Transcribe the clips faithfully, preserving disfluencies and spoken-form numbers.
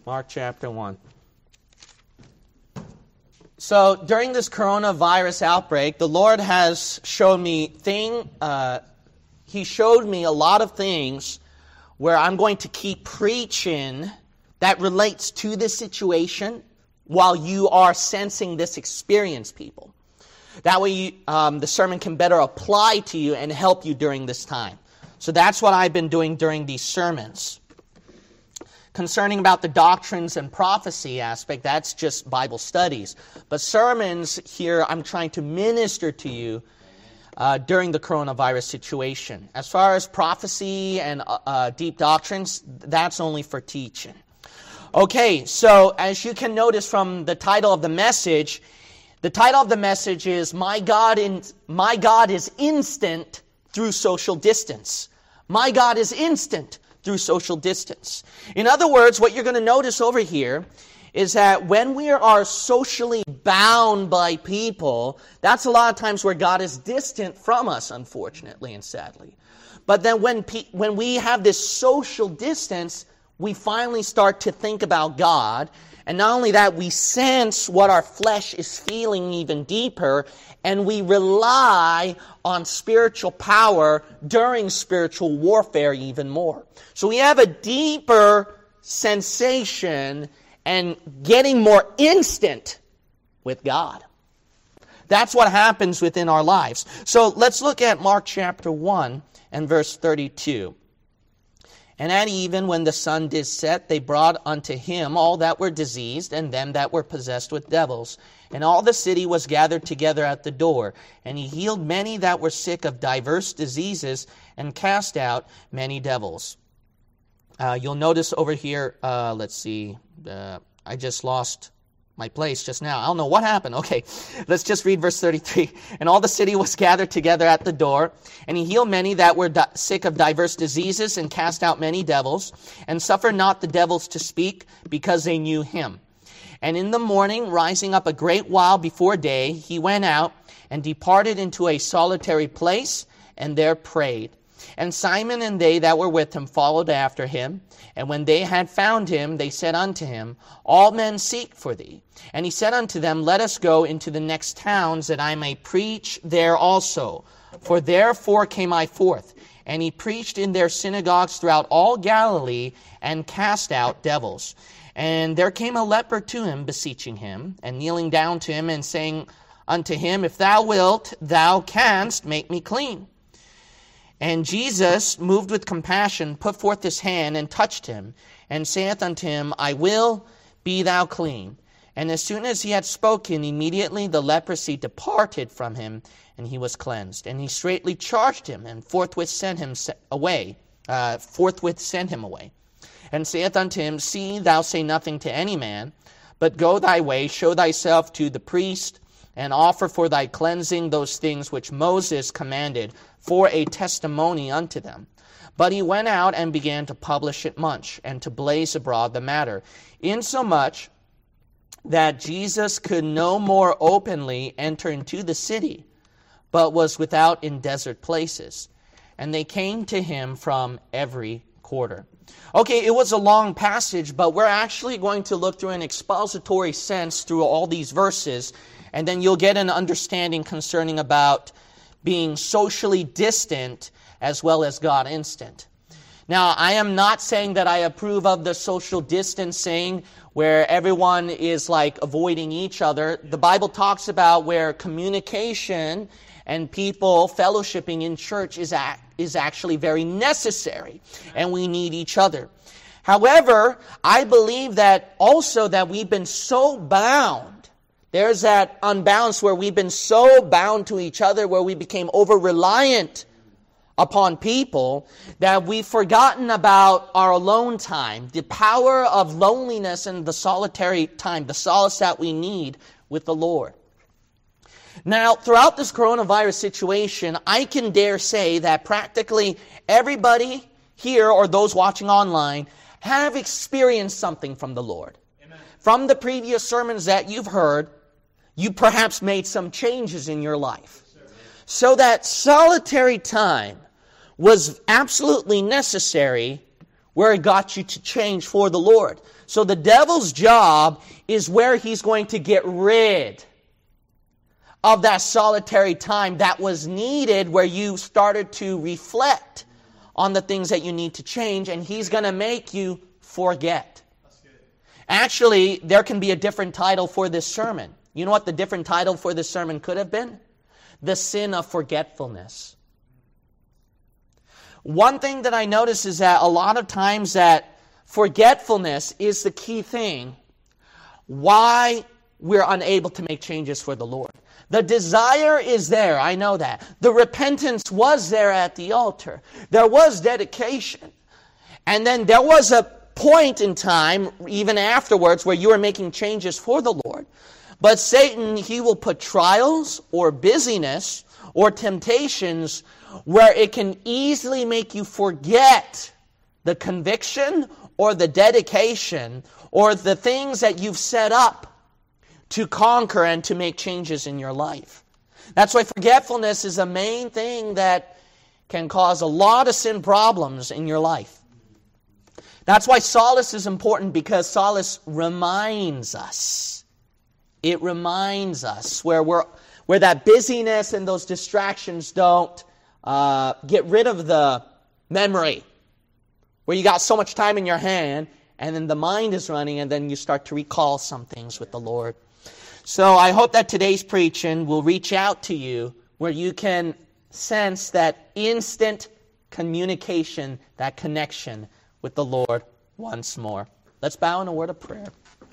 Mark chapter one. So during this coronavirus outbreak, the Lord has shown me thing. Uh, he showed me a lot of things where I'm going to keep preaching that relates to this situation while you are sensing this experience, people. That way you, um, the sermon can better apply to you and help you during this time. So that's what I've been doing during these sermons. Concerning about the doctrines and prophecy aspect, that's just Bible studies. But sermons here, I'm trying to minister to you uh, during the coronavirus situation. As far as prophecy and uh, uh, deep doctrines, that's only for teaching. Okay, so as you can notice from the title of the message, the title of the message is My God in, My God is Instant Through Social Distance. My God is instant through social distance. In other words, what you're going to notice over here is that when we are socially bound by people, that's a lot of times where God is distant from us, unfortunately and sadly. But then when pe- when we have this social distance, we finally start to think about God. And not only that, we sense what our flesh is feeling even deeper, and we rely on spiritual power during spiritual warfare even more. So we have a deeper sensation and getting more instant with God. That's what happens within our lives. So let's look at Mark chapter one and verse thirty-two. And at even when the sun did set, they brought unto him all that were diseased, and them that were possessed with devils. And all the city was gathered together at the door. And he healed many that were sick of diverse diseases, and cast out many devils. Uh, you'll notice over here, uh, let's see, uh, I just lost my place just now. I don't know what happened. Okay, let's just read verse thirty-three. And all the city was gathered together at the door, and he healed many that were di- sick of diverse diseases, and cast out many devils, and suffered not the devils to speak, because they knew him. And in the morning, rising up a great while before day, he went out, and departed into a solitary place, and there prayed. And Simon and they that were with him followed after him. And when they had found him, they said unto him, All men seek for thee. And he said unto them, Let us go into the next towns, that I may preach there also. For therefore came I forth. And he preached in their synagogues throughout all Galilee, and cast out devils. And there came a leper to him, beseeching him, and kneeling down to him, and saying unto him, If thou wilt, thou canst make me clean. And Jesus, moved with compassion, put forth his hand, and touched him, and saith unto him, I will, be thou clean. And as soon as he had spoken, immediately the leprosy departed from him, and he was cleansed. And he straightly charged him, and forthwith sent him away, uh, forthwith sent him away. And saith unto him, See, thou say nothing to any man, but go thy way, show thyself to the priest, and offer for thy cleansing those things which Moses commanded, for a testimony unto them. But he went out and began to publish it much, and to blaze abroad the matter, insomuch that Jesus could no more openly enter into the city, but was without in desert places. And they came to him from every quarter. Okay, it was a long passage, but we're actually going to look through an expository sense through all these verses, and then you'll get an understanding concerning about being socially distant as well as God instant. Now, I am not saying that I approve of the social distancing where everyone is like avoiding each other. The Bible talks about where communication and people fellowshipping in church is act, is actually very necessary, and we need each other. However, I believe that also that we've been so bound. There's that unbalance where we've been so bound to each other, where we became over-reliant upon people, that we've forgotten about our alone time, the power of loneliness and the solitary time, the solace that we need with the Lord. Now, throughout this coronavirus situation, I can dare say that practically everybody here or those watching online have experienced something from the Lord. Amen. From the previous sermons that you've heard, you perhaps made some changes in your life. Yes, so that solitary time was absolutely necessary where it got you to change for the Lord. So the devil's job is where he's going to get rid of that solitary time that was needed, where you started to reflect on the things that you need to change, and he's going to make you forget. Actually, there can be a different title for this sermon. You know what the different title for this sermon could have been? The sin of forgetfulness. One thing that I notice is that a lot of times that forgetfulness is the key thing why we're unable to make changes for the Lord. The desire is there, I know that. The repentance was there at the altar. There was dedication. And then there was a point in time, even afterwards, where you were making changes for the Lord. But Satan, he will put trials or busyness or temptations where it can easily make you forget the conviction or the dedication or the things that you've set up to conquer and to make changes in your life. That's why forgetfulness is a main thing that can cause a lot of sin problems in your life. That's why solace is important, because solace reminds us. It reminds us where we're where that busyness and those distractions don't uh, get rid of the memory. Where you got so much time in your hand, and then the mind is running, and then you start to recall some things with the Lord. So I hope that today's preaching will reach out to you where you can sense that instant communication, that connection with the Lord once more. Let's bow in a word of prayer.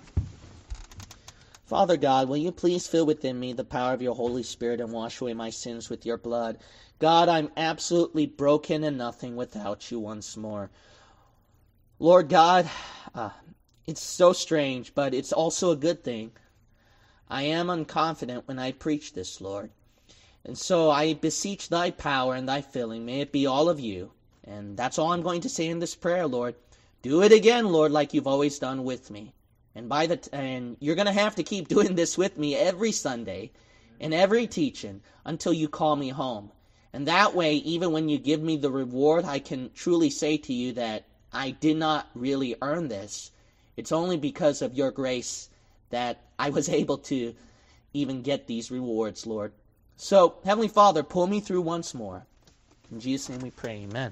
Father God, will you please fill within me the power of your Holy Spirit and wash away my sins with your blood. God, I'm absolutely broken and nothing without you once more. Lord God, uh, it's so strange, but it's also a good thing. I am unconfident when I preach this, Lord. And so I beseech thy power and thy filling. May it be all of you. And that's all I'm going to say in this prayer, Lord. Do it again, Lord, like you've always done with me. And by the t- and you're going to have to keep doing this with me every Sunday and every teaching until you call me home. And that way, even when you give me the reward, I can truly say to you that I did not really earn this. It's only because of your grace that I was able to even get these rewards, Lord. So, Heavenly Father, pull me through once more. In Jesus' name we pray, amen.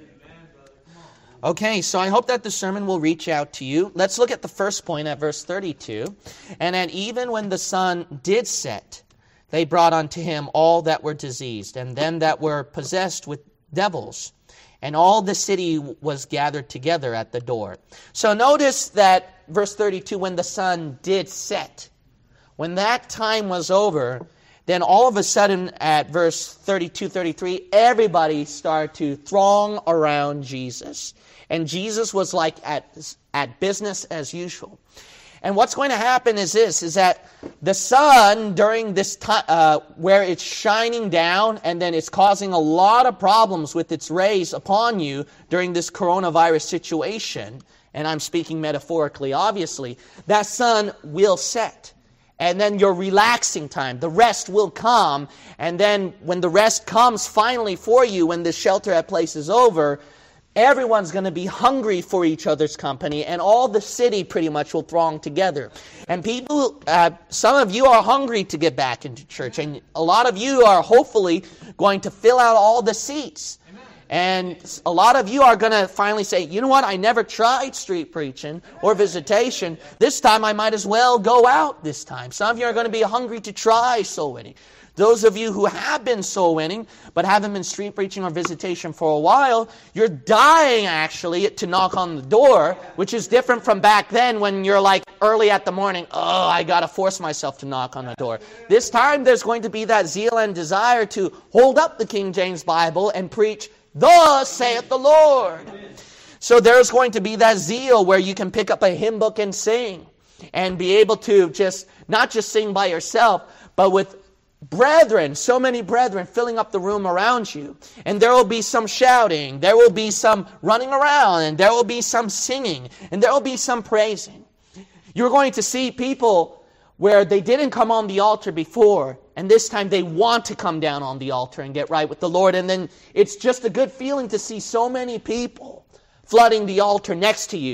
Okay, so I hope that the sermon will reach out to you. Let's look at the first point at verse thirty-two. And that even when the sun did set, they brought unto him all that were diseased, and them that were possessed with devils. And all the city was gathered together at the door. So notice that verse thirty-two, when the sun did set, when that time was over, then all of a sudden at verse thirty-two, thirty-three, everybody started to throng around Jesus. And Jesus was like at, at business as usual. And what's going to happen is this, is that the sun during this time, uh, where it's shining down and then it's causing a lot of problems with its rays upon you during this coronavirus situation, and I'm speaking metaphorically, obviously, that sun will set. And then your relaxing time, the rest will come. And then when the rest comes finally for you, when the shelter at place is over, everyone's going to be hungry for each other's company, and all the city pretty much will throng together. And people, uh, some of you are hungry to get back into church, and a lot of you are hopefully going to fill out all the seats. And a lot of you are going to finally say, you know what, I never tried street preaching or visitation. This time I might as well go out this time. Some of you are going to be hungry to try soul winning. Those of you who have been soul winning but haven't been street preaching or visitation for a while, you're dying actually to knock on the door, which is different from back then when you're like early at the morning, oh, I got to force myself to knock on the door. This time there's going to be that zeal and desire to hold up the King James Bible and preach, thus saith the Lord. So there's going to be that zeal where you can pick up a hymn book and sing and be able to just, not just sing by yourself, but with brethren, so many brethren filling up the room around you. And there will be some shouting, there will be some running around, and there will be some singing, and there will be some praising. You're going to see people where they didn't come on the altar before, and this time they want to come down on the altar and get right with the Lord. And then it's just a good feeling to see so many people flooding the altar next to you,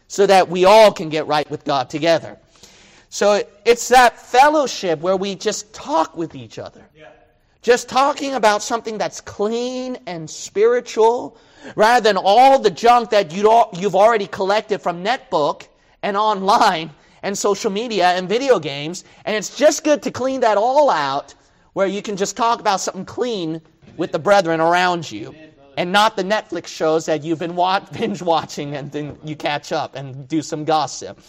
so that we all can get right with God together. So it's that fellowship where we just talk with each other. Yeah. Just talking about something that's clean and spiritual, rather than all the junk that you've already collected from netbook and online and social media and video games. And it's just good to clean that all out, where you can just talk about something clean with the brethren around you, and not the Netflix shows that you've been watch, binge watching, and then you catch up and do some gossip.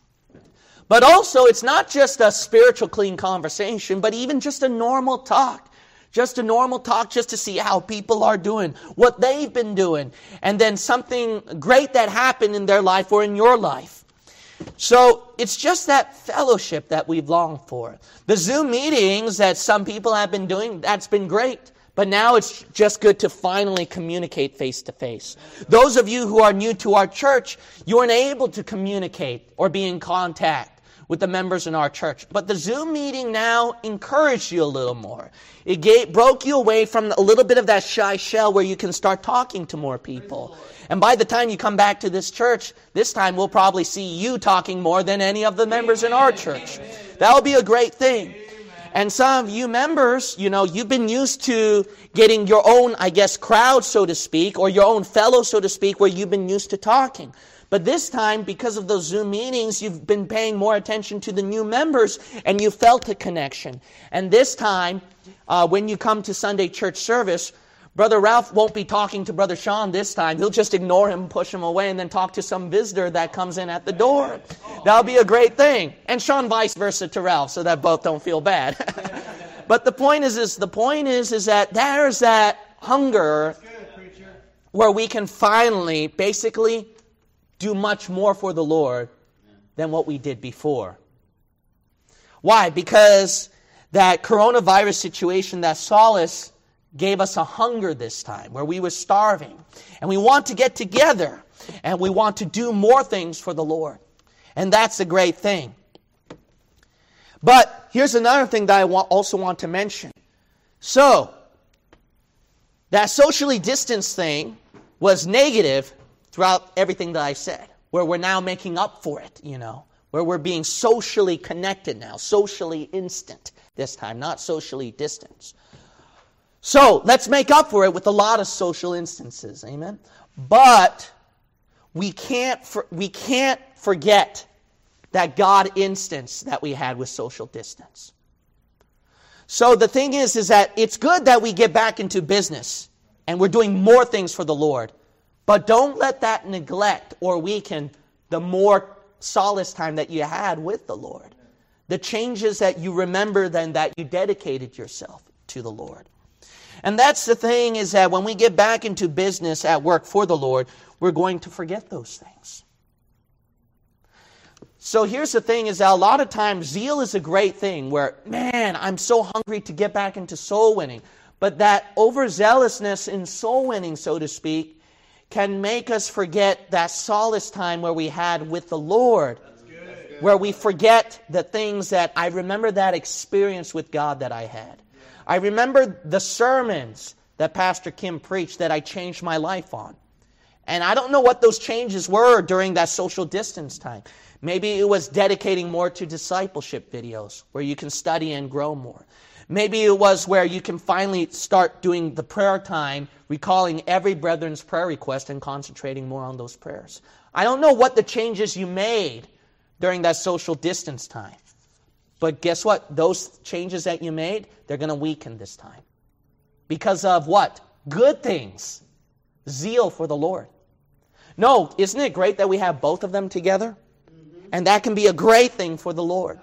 But also, it's not just a spiritual clean conversation, but even just a normal talk. Just a normal talk just to see how people are doing, what they've been doing, and then something great that happened in their life or in your life. So it's just that fellowship that we've longed for. The Zoom meetings that some people have been doing, that's been great. But now it's just good to finally communicate face to face. Those of you who are new to our church, you weren't able to communicate or be in contact with the members in our church. But the Zoom meeting now encouraged you a little more. It gave, broke you away from a little bit of that shy shell where you can start talking to more people. And by the time you come back to this church, this time we'll probably see you talking more than any of the members in our church. That will be a great thing. And some of you members, you know, you've been used to getting your own, I guess, crowd, so to speak, or your own fellow, so to speak, where you've been used to talking. But this time, because of those Zoom meetings, you've been paying more attention to the new members, and you felt a connection. And this time, uh, when you come to Sunday church service, Brother Ralph won't be talking to Brother Sean this time. He'll just ignore him, push him away, and then talk to some visitor that comes in at the door. That'll be a great thing. And Sean vice versa to Ralph, so that both don't feel bad. But the point is, is the point is, is that there's that hunger where we can finally, basically, do much more for the Lord than what we did before. Why? Because that coronavirus situation, that solace, gave us a hunger this time where we were starving. And we want to get together. And we want to do more things for the Lord. And that's a great thing. But here's another thing that I also want to mention. So, that socially distanced thing was negative throughout everything that I said, where we're now making up for it, you know, where we're being socially connected now, socially instant this time, not socially distant. So, let's make up for it with a lot of social instances, amen? But we can't for, we can't forget that God instance that we had with social distance. So the thing is, is that it's good that we get back into business and we're doing more things for the Lord. But don't let that neglect or weaken the more solace time that you had with the Lord. The changes that you remember then that you dedicated yourself to the Lord. And that's the thing, is that when we get back into business at work for the Lord, we're going to forget those things. So here's the thing, is that a lot of times zeal is a great thing where, man, I'm so hungry to get back into soul winning. But that overzealousness in soul winning, so to speak, can make us forget that solace time where we had with the Lord. That's good. That's good. Where we forget the things that, I remember that experience with God that I had. Yeah. I remember the sermons that Pastor Kim preached that I changed my life on. And I don't know what those changes were during that social distance time. Maybe it was dedicating more to discipleship videos where you can study and grow more. Maybe it was where you can finally start doing the prayer time, recalling every brethren's prayer request and concentrating more on those prayers. I don't know what the changes you made during that social distance time. But guess what? Those changes that you made, they're going to weaken this time. Because of what? Good things. Zeal for the Lord. No, isn't it great that we have both of them together? Mm-hmm. And that can be a great thing for the Lord.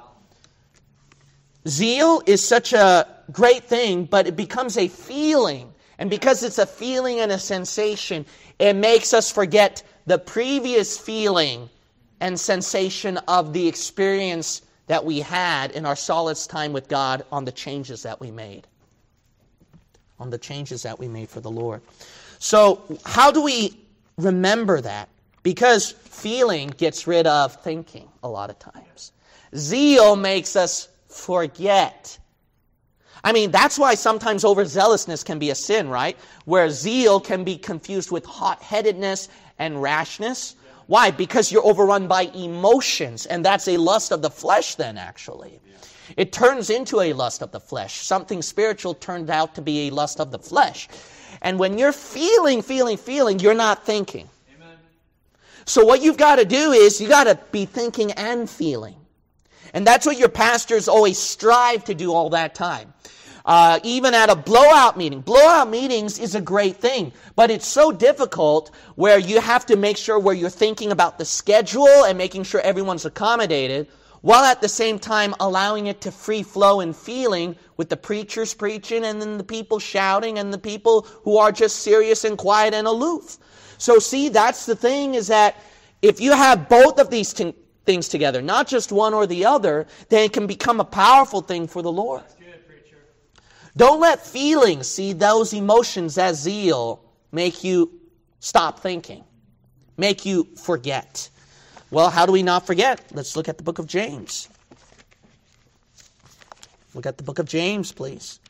Zeal is such a great thing, but it becomes a feeling. And because it's a feeling and a sensation, it makes us forget the previous feeling and sensation of the experience that we had in our solace time with God on the changes that we made. On the changes that we made for the Lord. So, how do we remember that? Because feeling gets rid of thinking a lot of times. Zeal makes us forget. I mean, that's why sometimes overzealousness can be a sin, right? Where zeal can be confused with hot-headedness and rashness. Why? Because you're overrun by emotions, and that's a lust of the flesh then, actually. It turns into a lust of the flesh. Something spiritual turned out to be a lust of the flesh. And when you're feeling, feeling, feeling, you're not thinking. Amen. So what you've got to do is you got to be thinking and feeling. And that's what your pastors always strive to do all that time. Uh, even at a blowout meeting. Blowout meetings is a great thing, but it's so difficult where you have to make sure where you're thinking about the schedule and making sure everyone's accommodated, while at the same time allowing it to free flow and feeling with the preachers preaching and then the people shouting and the people who are just serious and quiet and aloof. So see, that's the thing, is that if you have both of these t- things together, not just one or the other, then it can become a powerful thing for the Lord. Don't let feelings, see, those emotions as zeal, make you stop thinking, make you forget. Well, how do we not forget? Let's look at the book of James. Look at the book of James, please.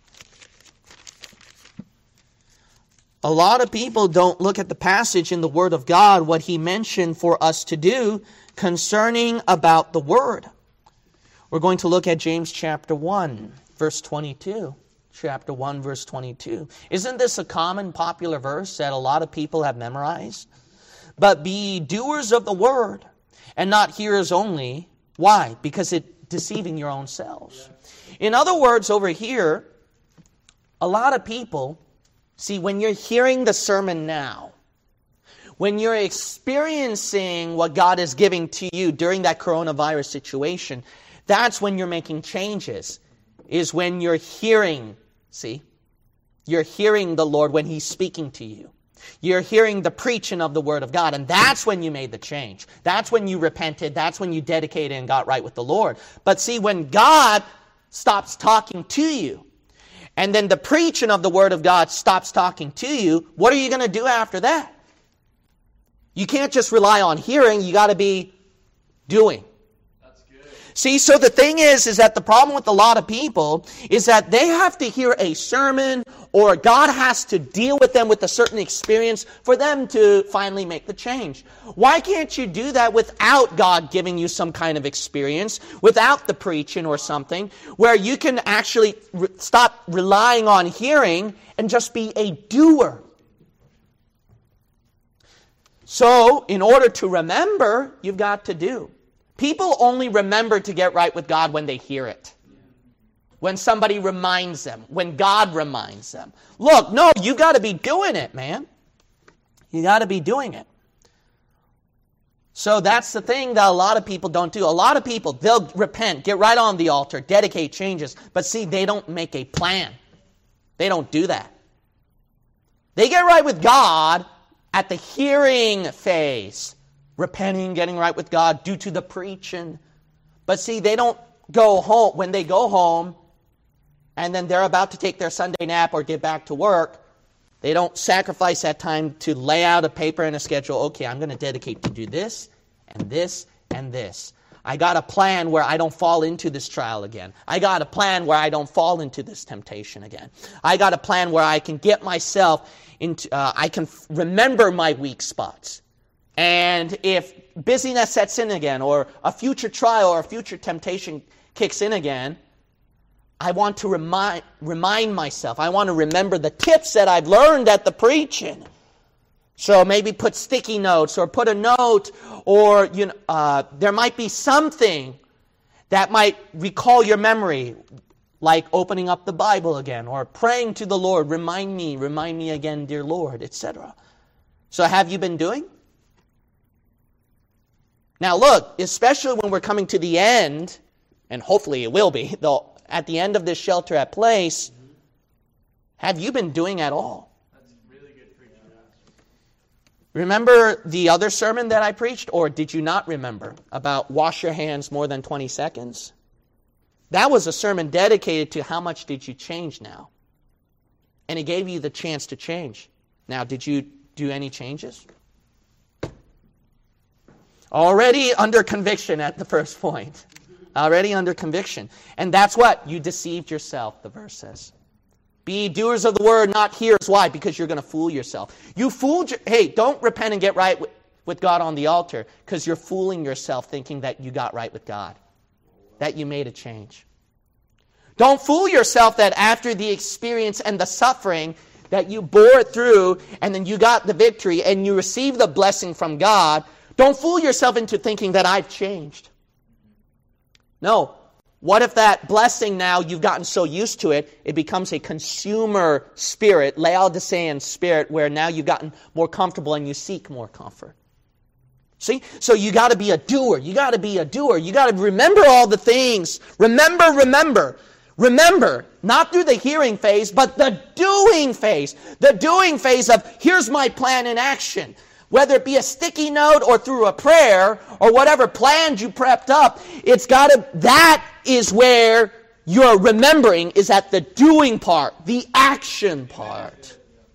A lot of people don't look at the passage in the Word of God, what He mentioned for us to do concerning about the Word. We're going to look at James chapter one. Verse twenty-two. Chapter one, verse twenty-two. Isn't this a common, popular verse that a lot of people have memorized? But be doers of the word, and not hearers only. Why? Because it's deceiving your own selves. In other words, over here, a lot of people, see, when you're hearing the sermon now, when you're experiencing what God is giving to you during that coronavirus situation, that's when you're making changes. Is when you're hearing, see, you're hearing the Lord when He's speaking to you. You're hearing the preaching of the Word of God, and that's when you made the change. That's when you repented. That's when you dedicated and got right with the Lord. But see, when God stops talking to you, and then the preaching of the Word of God stops talking to you, what are you going to do after that? You can't just rely on hearing. You got to be doing. See, so the thing is, is that the problem with a lot of people is that they have to hear a sermon, or God has to deal with them with a certain experience for them to finally make the change. Why can't you do that without God giving you some kind of experience, without the preaching or something, where you can actually re- stop relying on hearing and just be a doer? So, in order to remember, you've got to do. People only remember to get right with God when they hear it. When somebody reminds them. When God reminds them. Look, no, you got to be doing it, man. You got to be doing it. So that's the thing that a lot of people don't do. A lot of people, they'll repent, get right on the altar, dedicate changes. But see, they don't make a plan. They don't do that. They get right with God at the hearing phase. Repenting, getting right with God due to the preaching. But see, they don't go home. When they go home and then they're about to take their Sunday nap or get back to work, they don't sacrifice that time to lay out a paper and a schedule. Okay, I'm going to dedicate to do this and this and this. I got a plan where I don't fall into this trial again. I got a plan where I don't fall into this temptation again. I got a plan where I can get myself into, uh, I can f- remember my weak spots. And if busyness sets in again, or a future trial or a future temptation kicks in again, I want to remind remind myself. I want to remember the tips that I've learned at the preaching. So maybe put sticky notes, or put a note, or you know, uh, there might be something that might recall your memory, like opening up the Bible again, or praying to the Lord, remind me, remind me again, dear Lord, et cetera. So have you been doing? Now look, especially when we're coming to the end, and hopefully it will be, though, at the end of this shelter at place, have you been doing at all? That's really good preaching. Remember the other sermon that I preached, or did you not remember, about wash your hands more than twenty seconds? That was a sermon dedicated to how much did you change now? And it gave you the chance to change. Now, did you do any changes? Already under conviction at the first point. Already under conviction. And that's what? You deceived yourself, the verse says. Be doers of the word, not hearers. Why? Because you're going to fool yourself. You fooled your... Hey, don't repent and get right with, with God on the altar because you're fooling yourself thinking that you got right with God, that you made a change. Don't fool yourself that after the experience and the suffering that you bore it through and then you got the victory and you received the blessing from God, don't fool yourself into thinking that I've changed. No. What if that blessing now, you've gotten so used to it, it becomes a consumer spirit, Laodicean spirit, where now you've gotten more comfortable and you seek more comfort. See? So you got to be a doer. You got to be a doer. You got to remember all the things. Remember, remember. Remember, not through the hearing phase, but the doing phase. The doing phase of, here's my plan in action. Whether it be a sticky note or through a prayer or whatever plans you prepped up, it's got to, that is where your remembering is at the doing part, the action part.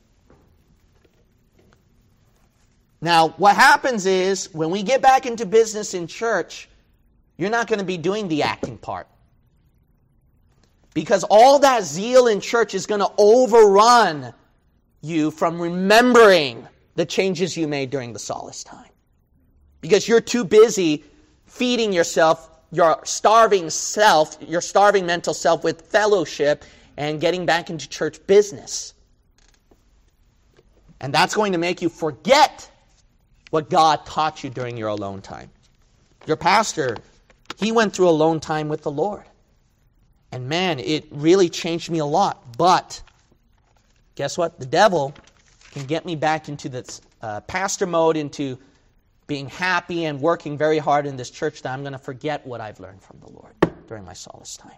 Now, what happens is, when we get back into business in church, you're not going to be doing the acting part. Because all that zeal in church is going to overrun you from remembering the changes you made during the solace time. Because you're too busy feeding yourself, your starving self, your starving mental self with fellowship and getting back into church business. And that's going to make you forget what God taught you during your alone time. Your pastor, he went through alone time with the Lord. And man, it really changed me a lot. But guess what? The devil can get me back into this uh, pastor mode, into being happy and working very hard in this church, that I'm going to forget what I've learned from the Lord during my solace time.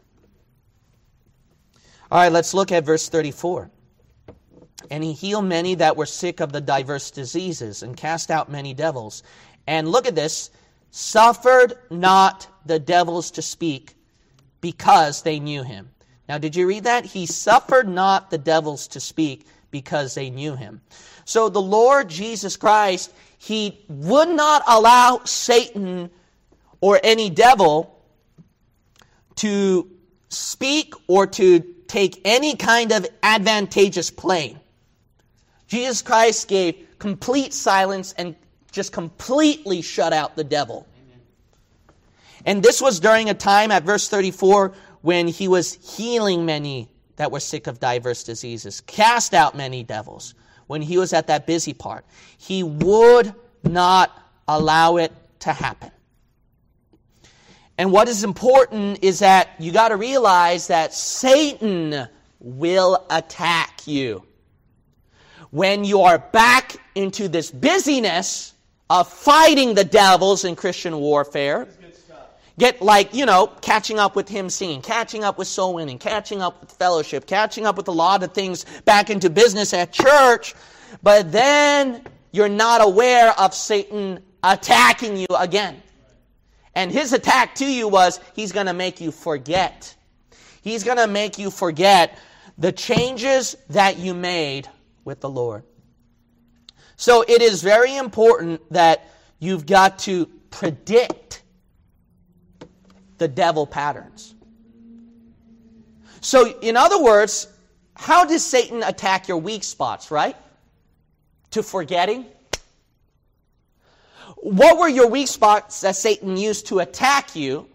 All right, let's look at verse thirty-four. And he healed many that were sick of the diverse diseases, and cast out many devils. And look at this, suffered not the devils to speak, because they knew him. Now, did you read that? He suffered not the devils to speak, because they knew him. So the Lord Jesus Christ, he would not allow Satan or any devil to speak or to take any kind of advantageous play. Jesus Christ gave complete silence and just completely shut out the devil. Amen. And this was during a time at verse thirty-four when he was healing many that were sick of diverse diseases, cast out many devils. When he was at that busy part, he would not allow it to happen. And what is important is that you got to realize that Satan will attack you. When you are back into this busyness of fighting the devils in Christian warfare, get like, you know, catching up with hymn singing, catching up with soul winning, catching up with fellowship, catching up with a lot of things back into business at church, but then you're not aware of Satan attacking you again. And his attack to you was, he's going to make you forget. He's going to make you forget the changes that you made with the Lord. So it is very important that you've got to predict the devil patterns. So, in other words, how does Satan attack your weak spots, right? To forgetting. What were your weak spots that Satan used to attack you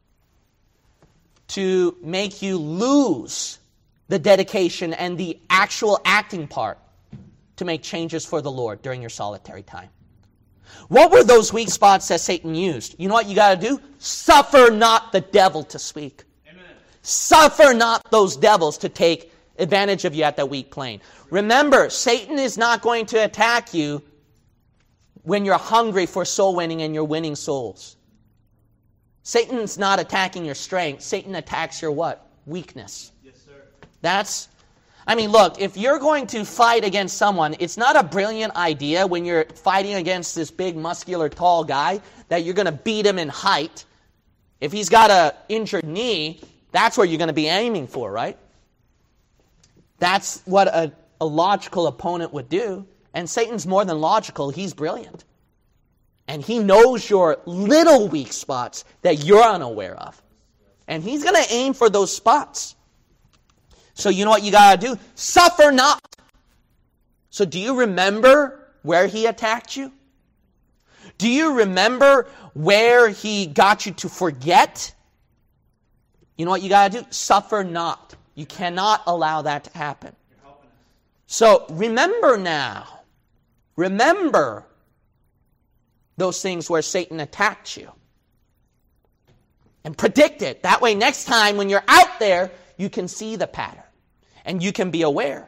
to make you lose the dedication and the actual acting part to make changes for the Lord during your solitary time? What were those weak spots that Satan used? You know what you got to do? Suffer not the devil to speak. Amen. Suffer not those devils to take advantage of you at that weak plane. Remember, Satan is not going to attack you when you're hungry for soul winning and you're winning souls. Satan's not attacking your strength. Satan attacks your what? Weakness. Yes, sir. That's, I mean, look, if you're going to fight against someone, it's not a brilliant idea when you're fighting against this big, muscular, tall guy that you're going to beat him in height. If he's got an injured knee, that's where you're going to be aiming for, right? That's what a, a logical opponent would do. And Satan's more than logical. He's brilliant. And he knows your little weak spots that you're unaware of. And he's going to aim for those spots. So you know what you got to do? Suffer not. So do you remember where he attacked you? Do you remember where he got you to forget? You know what you got to do? Suffer not. You cannot allow that to happen. So remember now. Remember those things where Satan attacked you. And predict it. That way next time when you're out there, you can see the pattern. And you can be aware.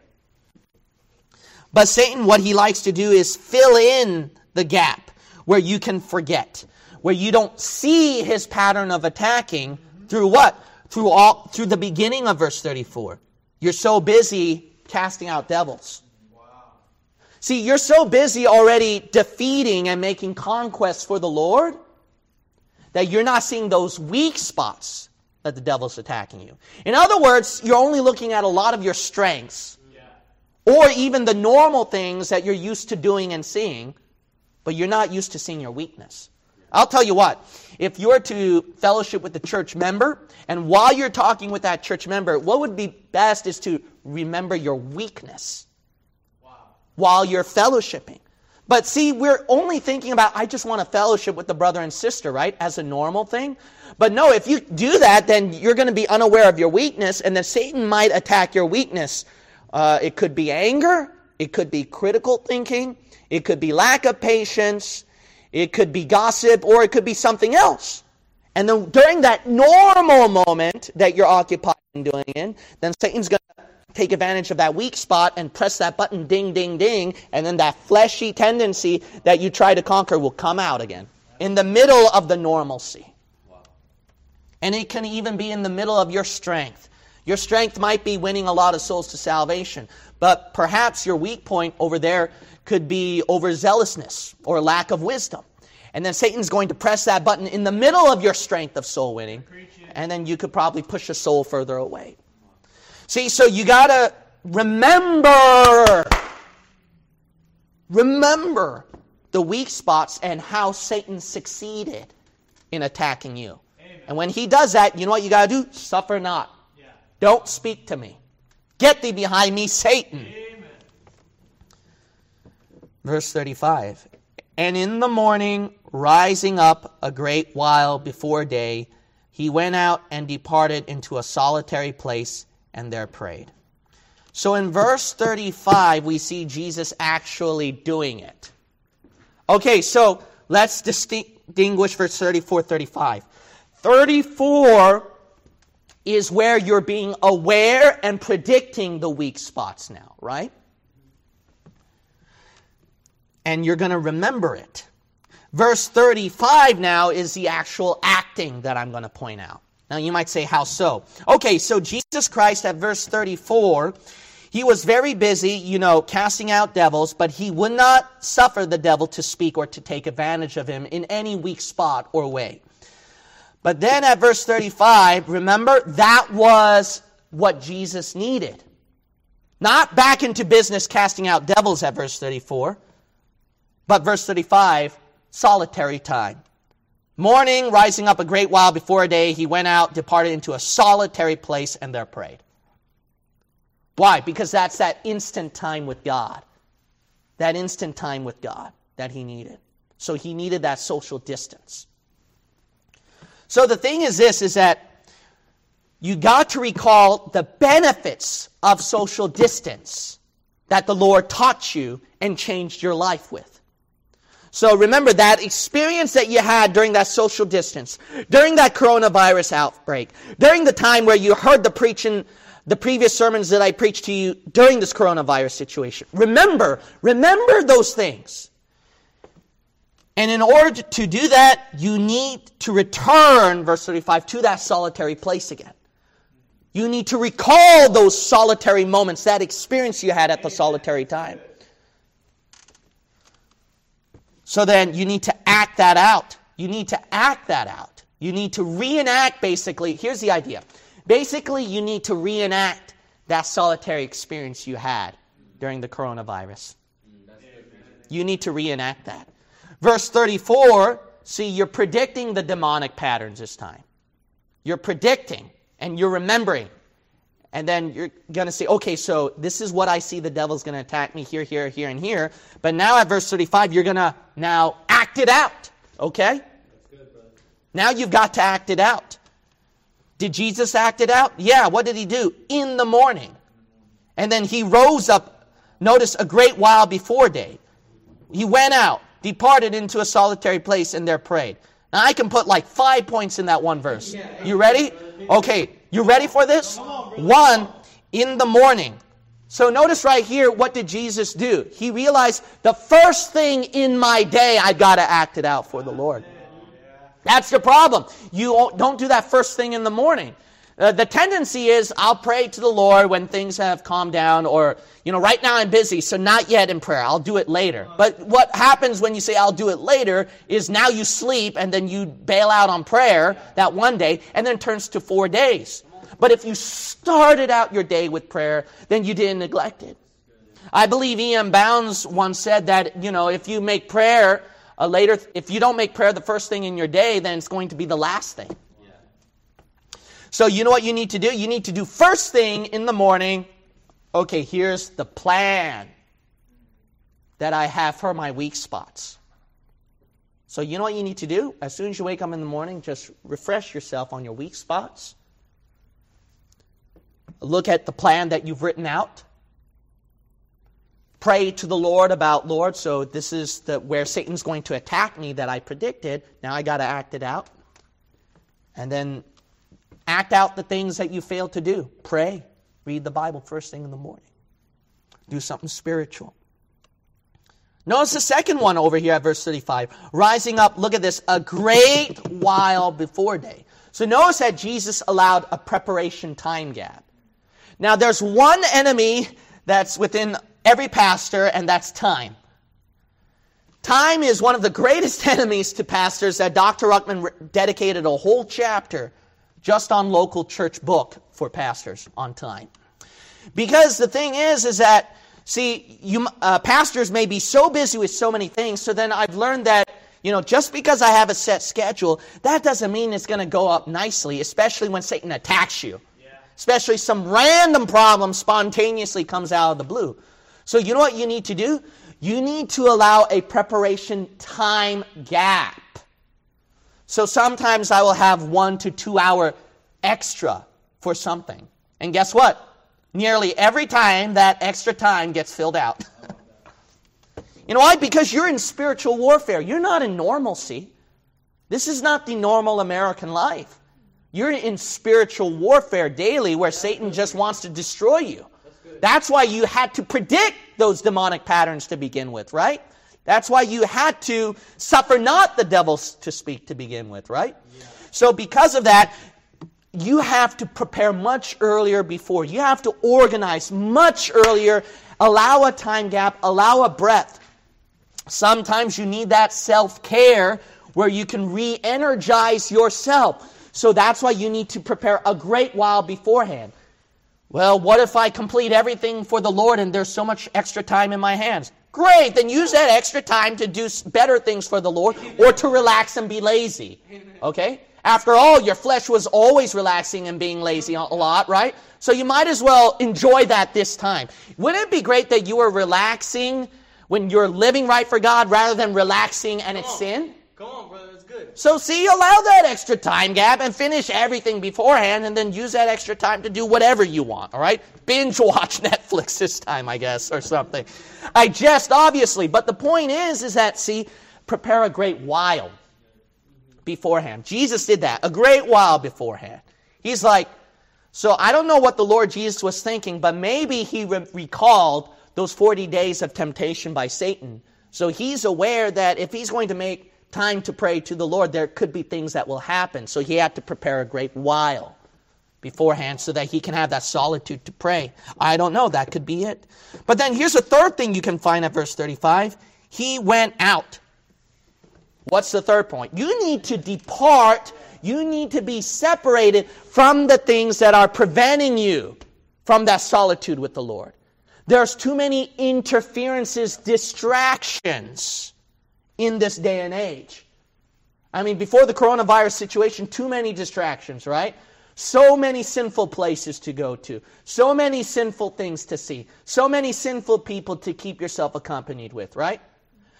But Satan, what he likes to do is fill in the gap where you can forget. Where you don't see his pattern of attacking through what? Through all through the beginning of verse thirty-four. You're so busy casting out devils. Wow. See, you're so busy already defeating and making conquests for the Lord that you're not seeing those weak spots that the devil's attacking you. In other words, you're only looking at a lot of your strengths, yeah, or even the normal things that you're used to doing and seeing, but you're not used to seeing your weakness. I'll tell you what, if you're to fellowship with the church member, and while you're talking with that church member, what would be best is to remember your weakness. Wow. While you're fellowshipping. But see, we're only thinking about, I just want to fellowship with the brother and sister, right? As a normal thing. But no, if you do that, then you're going to be unaware of your weakness, and then Satan might attack your weakness. Uh, it could be anger. It could be critical thinking. It could be lack of patience. It could be gossip, or it could be something else. And then during that normal moment that you're occupied in doing it, then Satan's going to take advantage of that weak spot and press that button, ding, ding, ding, and then that fleshy tendency that you try to conquer will come out again in the middle of the normalcy. Wow. And it can even be in the middle of your strength. Your strength might be winning a lot of souls to salvation, but perhaps your weak point over there could be overzealousness or lack of wisdom. And then Satan's going to press that button in the middle of your strength of soul winning, and then you could probably push a soul further away. See, so you got to remember, remember the weak spots and how Satan succeeded in attacking you. Amen. And when he does that, you know what you got to do? Suffer not. Yeah. Don't speak to me. Get thee behind me, Satan. Amen. Verse thirty-five. And in the morning, rising up a great while before day, he went out and departed into a solitary place, and there prayed. So in verse thirty-five, we see Jesus actually doing it. Okay, so let's distinguish verse thirty-four, thirty-five. thirty-four is where you're being aware and predicting the weak spots now, right? And you're going to remember it. Verse thirty-five now is the actual acting that I'm going to point out. Now you might say, how so? Okay, so Jesus Christ at verse thirty-four, he was very busy, you know, casting out devils, but he would not suffer the devil to speak or to take advantage of him in any weak spot or way. But then at verse thirty-five, remember, that was what Jesus needed. Not back into business casting out devils at verse thirty-four, but verse thirty-five, solitary time. Morning, rising up a great while before day, he went out, departed into a solitary place, and there prayed. Why? Because that's that instant time with God. That instant time with God that he needed. So he needed that social distance. So the thing is this, is that you got to recall the benefits of social distance that the Lord taught you and changed your life with. So remember that experience that you had during that social distance, during that coronavirus outbreak, during the time where you heard the preaching, the previous sermons that I preached to you during this coronavirus situation. Remember, remember those things. And in order to do that, you need to return, verse thirty-five, to that solitary place again. You need to recall those solitary moments, that experience you had at the solitary time. So then you need to act that out. You need to act that out. You need to reenact, basically. Here's the idea. Basically, you need to reenact that solitary experience you had during the coronavirus. You need to reenact that. Verse thirty-four, see, you're predicting the demonic patterns this time. You're predicting and you're remembering. And then you're going to say, okay, so this is what I see the devil's going to attack me here, here, here, and here. But now at verse thirty-five, you're going to now act it out. Okay? That's good, brother. Now you've got to act it out. Did Jesus act it out? Yeah, what did he do? In the morning. And then he rose up, notice, a great while before day. He went out, departed into a solitary place, and there prayed. Now I can put like five points in that one verse. You ready? Okay, you ready for this? One, in the morning. So notice right here, what did Jesus do? He realized the first thing in my day, I've got to act it out for the Lord. That's the problem. You don't do that first thing in the morning. Uh, the tendency is, I'll pray to the Lord when things have calmed down, or, you know, right now I'm busy, so not yet in prayer. I'll do it later. But what happens when you say, I'll do it later, is now you sleep, and then you bail out on prayer that one day, and then it turns to four days. But if you started out your day with prayer, then you didn't neglect it. I believe E M Bounds once said that, you know, if you make prayer a later, if you don't make prayer the first thing in your day, then it's going to be the last thing. Yeah. So you know what you need to do? You need to do first thing in the morning. Okay, here's the plan that I have for my weak spots. So you know what you need to do? As soon as you wake up in the morning, just refresh yourself on your weak spots. Look at the plan that you've written out. Pray to the Lord about, Lord, so this is the where Satan's going to attack me that I predicted. Now I got to act it out. And then act out the things that you failed to do. Pray. Read the Bible first thing in the morning. Do something spiritual. Notice the second one over here at verse thirty-five. Rising up, look at this, a great while before day. So notice that Jesus allowed a preparation time gap. Now there's one enemy that's within every pastor, and that's time. Time is one of the greatest enemies to pastors that Doctor Ruckman dedicated a whole chapter just on local church book for pastors on time. Because the thing is, is that, see, you uh, pastors may be so busy with so many things, so then I've learned that, you know, just because I have a set schedule, that doesn't mean it's going to go up nicely, especially when Satan attacks you. Yeah. Especially some random problem spontaneously comes out of the blue. So you know what you need to do? You need to allow a preparation time gap. So sometimes I will have one to two hour extra for something. And guess what? Nearly every time that extra time gets filled out. You know why? Because you're in spiritual warfare. You're not in normalcy. This is not the normal American life. You're in spiritual warfare daily where Satan just wants to destroy you. That's why you had to predict those demonic patterns to begin with, right? That's why you had to suffer not the devil to speak to begin with, right? Yeah. So because of that, you have to prepare much earlier before. You have to organize much earlier, allow a time gap, allow a breath. Sometimes you need that self-care where you can re-energize yourself. So that's why you need to prepare a great while beforehand. Well, what if I complete everything for the Lord and there's so much extra time in my hands? Great, then use that extra time to do better things for the Lord or to relax and be lazy. Okay? After all, your flesh was always relaxing and being lazy a lot, right? So you might as well enjoy that this time. Wouldn't it be great that you were relaxing when you're living right for God rather than relaxing and it's sin? Come on, brother, it's good. So see, allow that extra time gap and finish everything beforehand and then use that extra time to do whatever you want, all right? Binge watch Netflix this time, I guess, or something. I jest, obviously, but the point is, is that, see, prepare a great while beforehand. Jesus did that, a great while beforehand. He's like, so I don't know what the Lord Jesus was thinking, but maybe he re- recalled those forty days of temptation by Satan. So he's aware that if he's going to make time to pray to the Lord, there could be things that will happen. So he had to prepare a great while beforehand so that he can have that solitude to pray. I don't know. That could be it. But then here's a third thing you can find at verse thirty-five. He went out. What's the third point? You need to depart. You need to be separated from the things that are preventing you from that solitude with the Lord. There's too many interferences, distractions in this day and age. I mean, before the coronavirus situation, too many distractions, right? So many sinful places to go to. So many sinful things to see. So many sinful people to keep yourself accompanied with, right?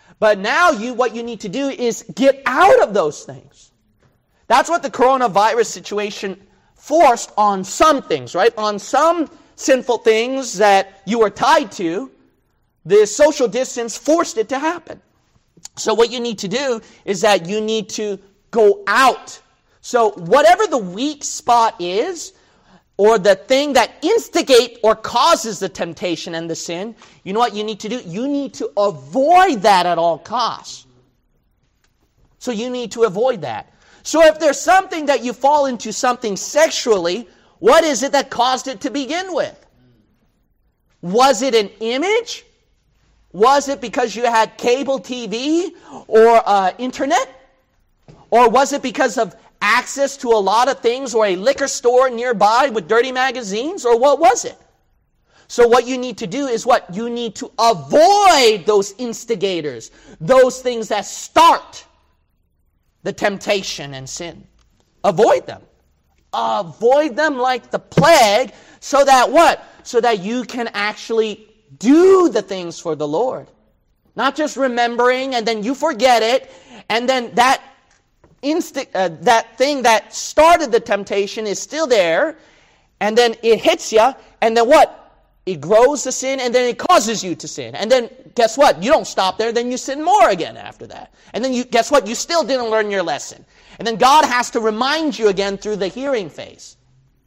But now you, what you need to do is get out of those things. That's what the coronavirus situation forced on some things, right? On some sinful things that you were tied to, the social distance forced it to happen. So what you need to do is that you need to go out. So whatever the weak spot is, or the thing that instigates or causes the temptation and the sin, you know what you need to do? You need to avoid that at all costs. So you need to avoid that. So if there's something that you fall into something sexually, what is it that caused it to begin with? Was it an image? Was it because you had cable T V or uh, internet? Or was it because of access to a lot of things or a liquor store nearby with dirty magazines? Or what was it? So what you need to do is what? You need to avoid those instigators, those things that start the temptation and sin. Avoid them. Avoid them like the plague, so that what? So that you can actually do the things for the Lord. Not just remembering and then you forget it, and then that Insti- uh, that thing that started the temptation is still there, and then it hits you, and then what? It grows the sin, and then it causes you to sin. And then, guess what? You don't stop there, then you sin more again after that. And then, you guess what? You still didn't learn your lesson. And then God has to remind you again through the hearing phase.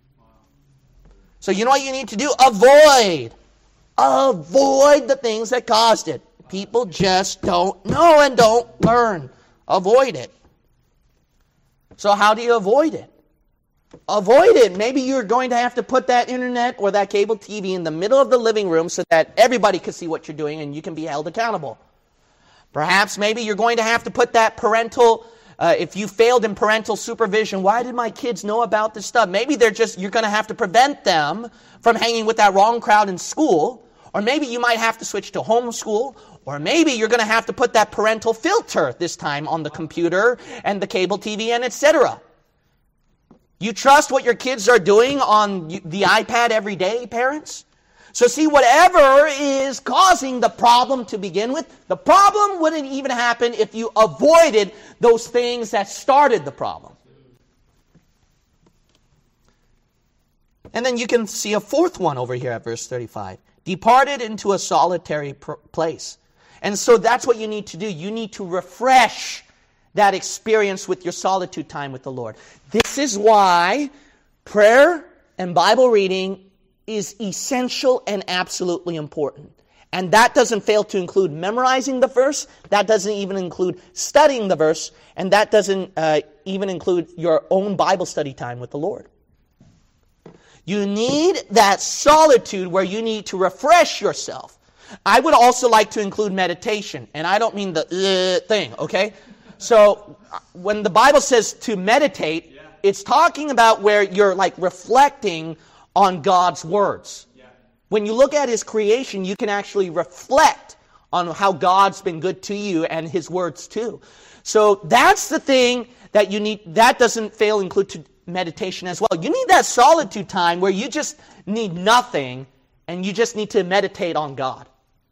So you know what you need to do? Avoid. Avoid the things that caused it. People just don't know and don't learn. Avoid it. So how do you avoid it? Avoid it. Maybe you're going to have to put that internet or that cable T V in the middle of the living room so that everybody can see what you're doing and you can be held accountable. Perhaps maybe you're going to have to put that parental, uh, if you failed in parental supervision, why did my kids know about this stuff? Maybe they're just, you're going to have to prevent them from hanging with that wrong crowd in school. Or maybe you might have to switch to homeschool. Or maybe you're going to have to put that parental filter this time on the computer and the cable T V and et cetera. You trust what your kids are doing on the iPad every day, parents? So see, whatever is causing the problem to begin with, the problem wouldn't even happen if you avoided those things that started the problem. And then you can see a fourth one over here at verse thirty-five. Departed into a solitary pr- place. And so that's what you need to do. You need to refresh that experience with your solitude time with the Lord. This is why prayer and Bible reading is essential and absolutely important. And that doesn't fail to include memorizing the verse. That doesn't even include studying the verse. And that doesn't uh, even include your own Bible study time with the Lord. You need that solitude where you need to refresh yourself. I would also like to include meditation, and I don't mean the uh, thing, okay? So when the Bible says to meditate, yeah. It's talking about where you're like reflecting on God's words. Yeah. When you look at His creation, you can actually reflect on how God's been good to you and His words too. So that's the thing that you need. That doesn't fail to include to meditation as well. You need that solitude time where you just need nothing and you just need to meditate on God.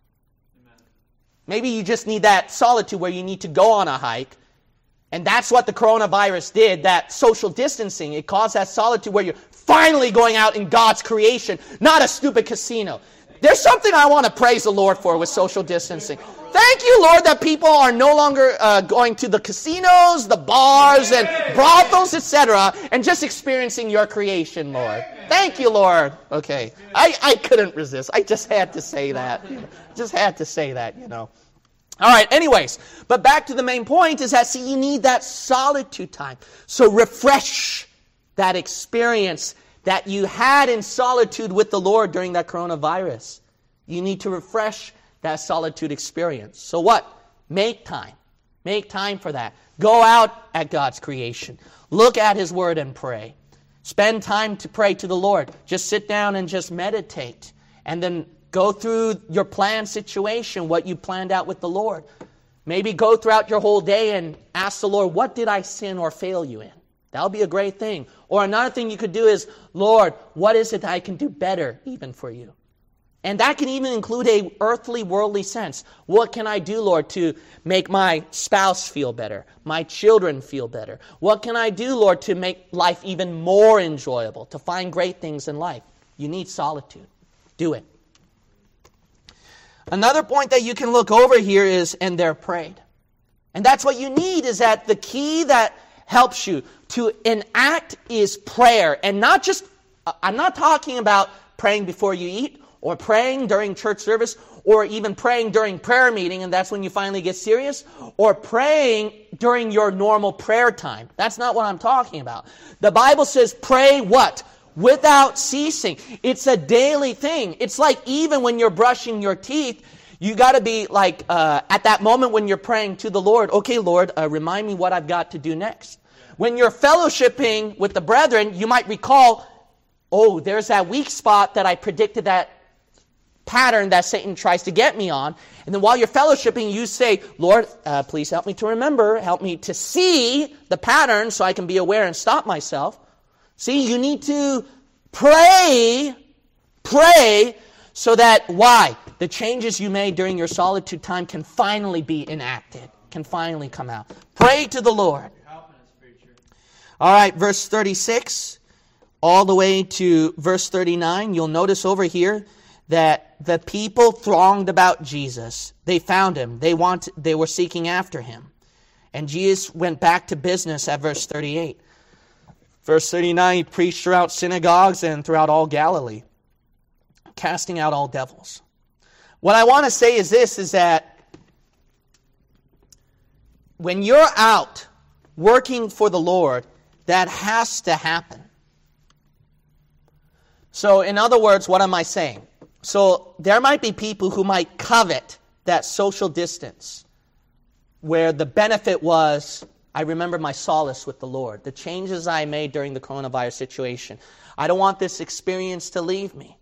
Maybe you just need that solitude where you need to go on a hike. And that's what the coronavirus did, that social distancing. It caused that solitude where you're finally going out in God's creation, not a stupid casino. There's something I want to praise the Lord for with social distancing. Thank you, Lord, that people are no longer uh, going to the casinos, the bars, and brothels, et cetera, and just experiencing your creation, Lord. Thank you, Lord. Okay. I, I couldn't resist. I just had to say that. Just had to say that, you know. All right, anyways. But back to the main point is that, see, you need that solitude time. So refresh that experience that you had in solitude with the Lord during that coronavirus. You need to refresh that solitude experience. So what? Make time. Make time for that. Go out at God's creation. Look at His Word and pray. Spend time to pray to the Lord. Just sit down and just meditate. And then go through your planned situation, what you planned out with the Lord. Maybe go throughout your whole day and ask the Lord, what did I sin or fail you in? That'll be a great thing. Or another thing you could do is, Lord, what is it that I can do better even for you? And that can even include a earthly, worldly sense. What can I do, Lord, to make my spouse feel better, my children feel better? What can I do, Lord, to make life even more enjoyable, to find great things in life? You need solitude. Do it. Another point that you can look over here is, and they're prayed. And that's what you need, is that the key that helps you to enact is prayer. And not just, I'm not talking about praying before you eat, or praying during church service, or even praying during prayer meeting, and that's when you finally get serious, or praying during your normal prayer time. That's not what I'm talking about. The Bible says pray what? Without ceasing. It's a daily thing. It's like even when you're brushing your teeth, you got to be like, uh, at that moment when you're praying to the Lord, okay, Lord, uh, remind me what I've got to do next. When you're fellowshipping with the brethren, you might recall, oh, there's that weak spot that I predicted, that pattern that Satan tries to get me on. And then while you're fellowshipping, you say, Lord, uh, please help me to remember, help me to see the pattern so I can be aware and stop myself. See, you need to pray, pray, so that, why? The changes you made during your solitude time can finally be enacted, can finally come out. Pray to the Lord. All right, verse thirty-six, all the way to verse thirty-nine, you'll notice over here that the people thronged about Jesus. They found him. They want, they were seeking after him. And Jesus went back to business at verse thirty-eight. Verse thirty-nine, he preached throughout synagogues and throughout all Galilee, casting out all devils. What I want to say is this, is that when you're out working for the Lord, that has to happen. So in other words, what am I saying? So there might be people who might covet that social distance where the benefit was, I remember my solace with the Lord, the changes I made during the coronavirus situation. I don't want this experience to leave me.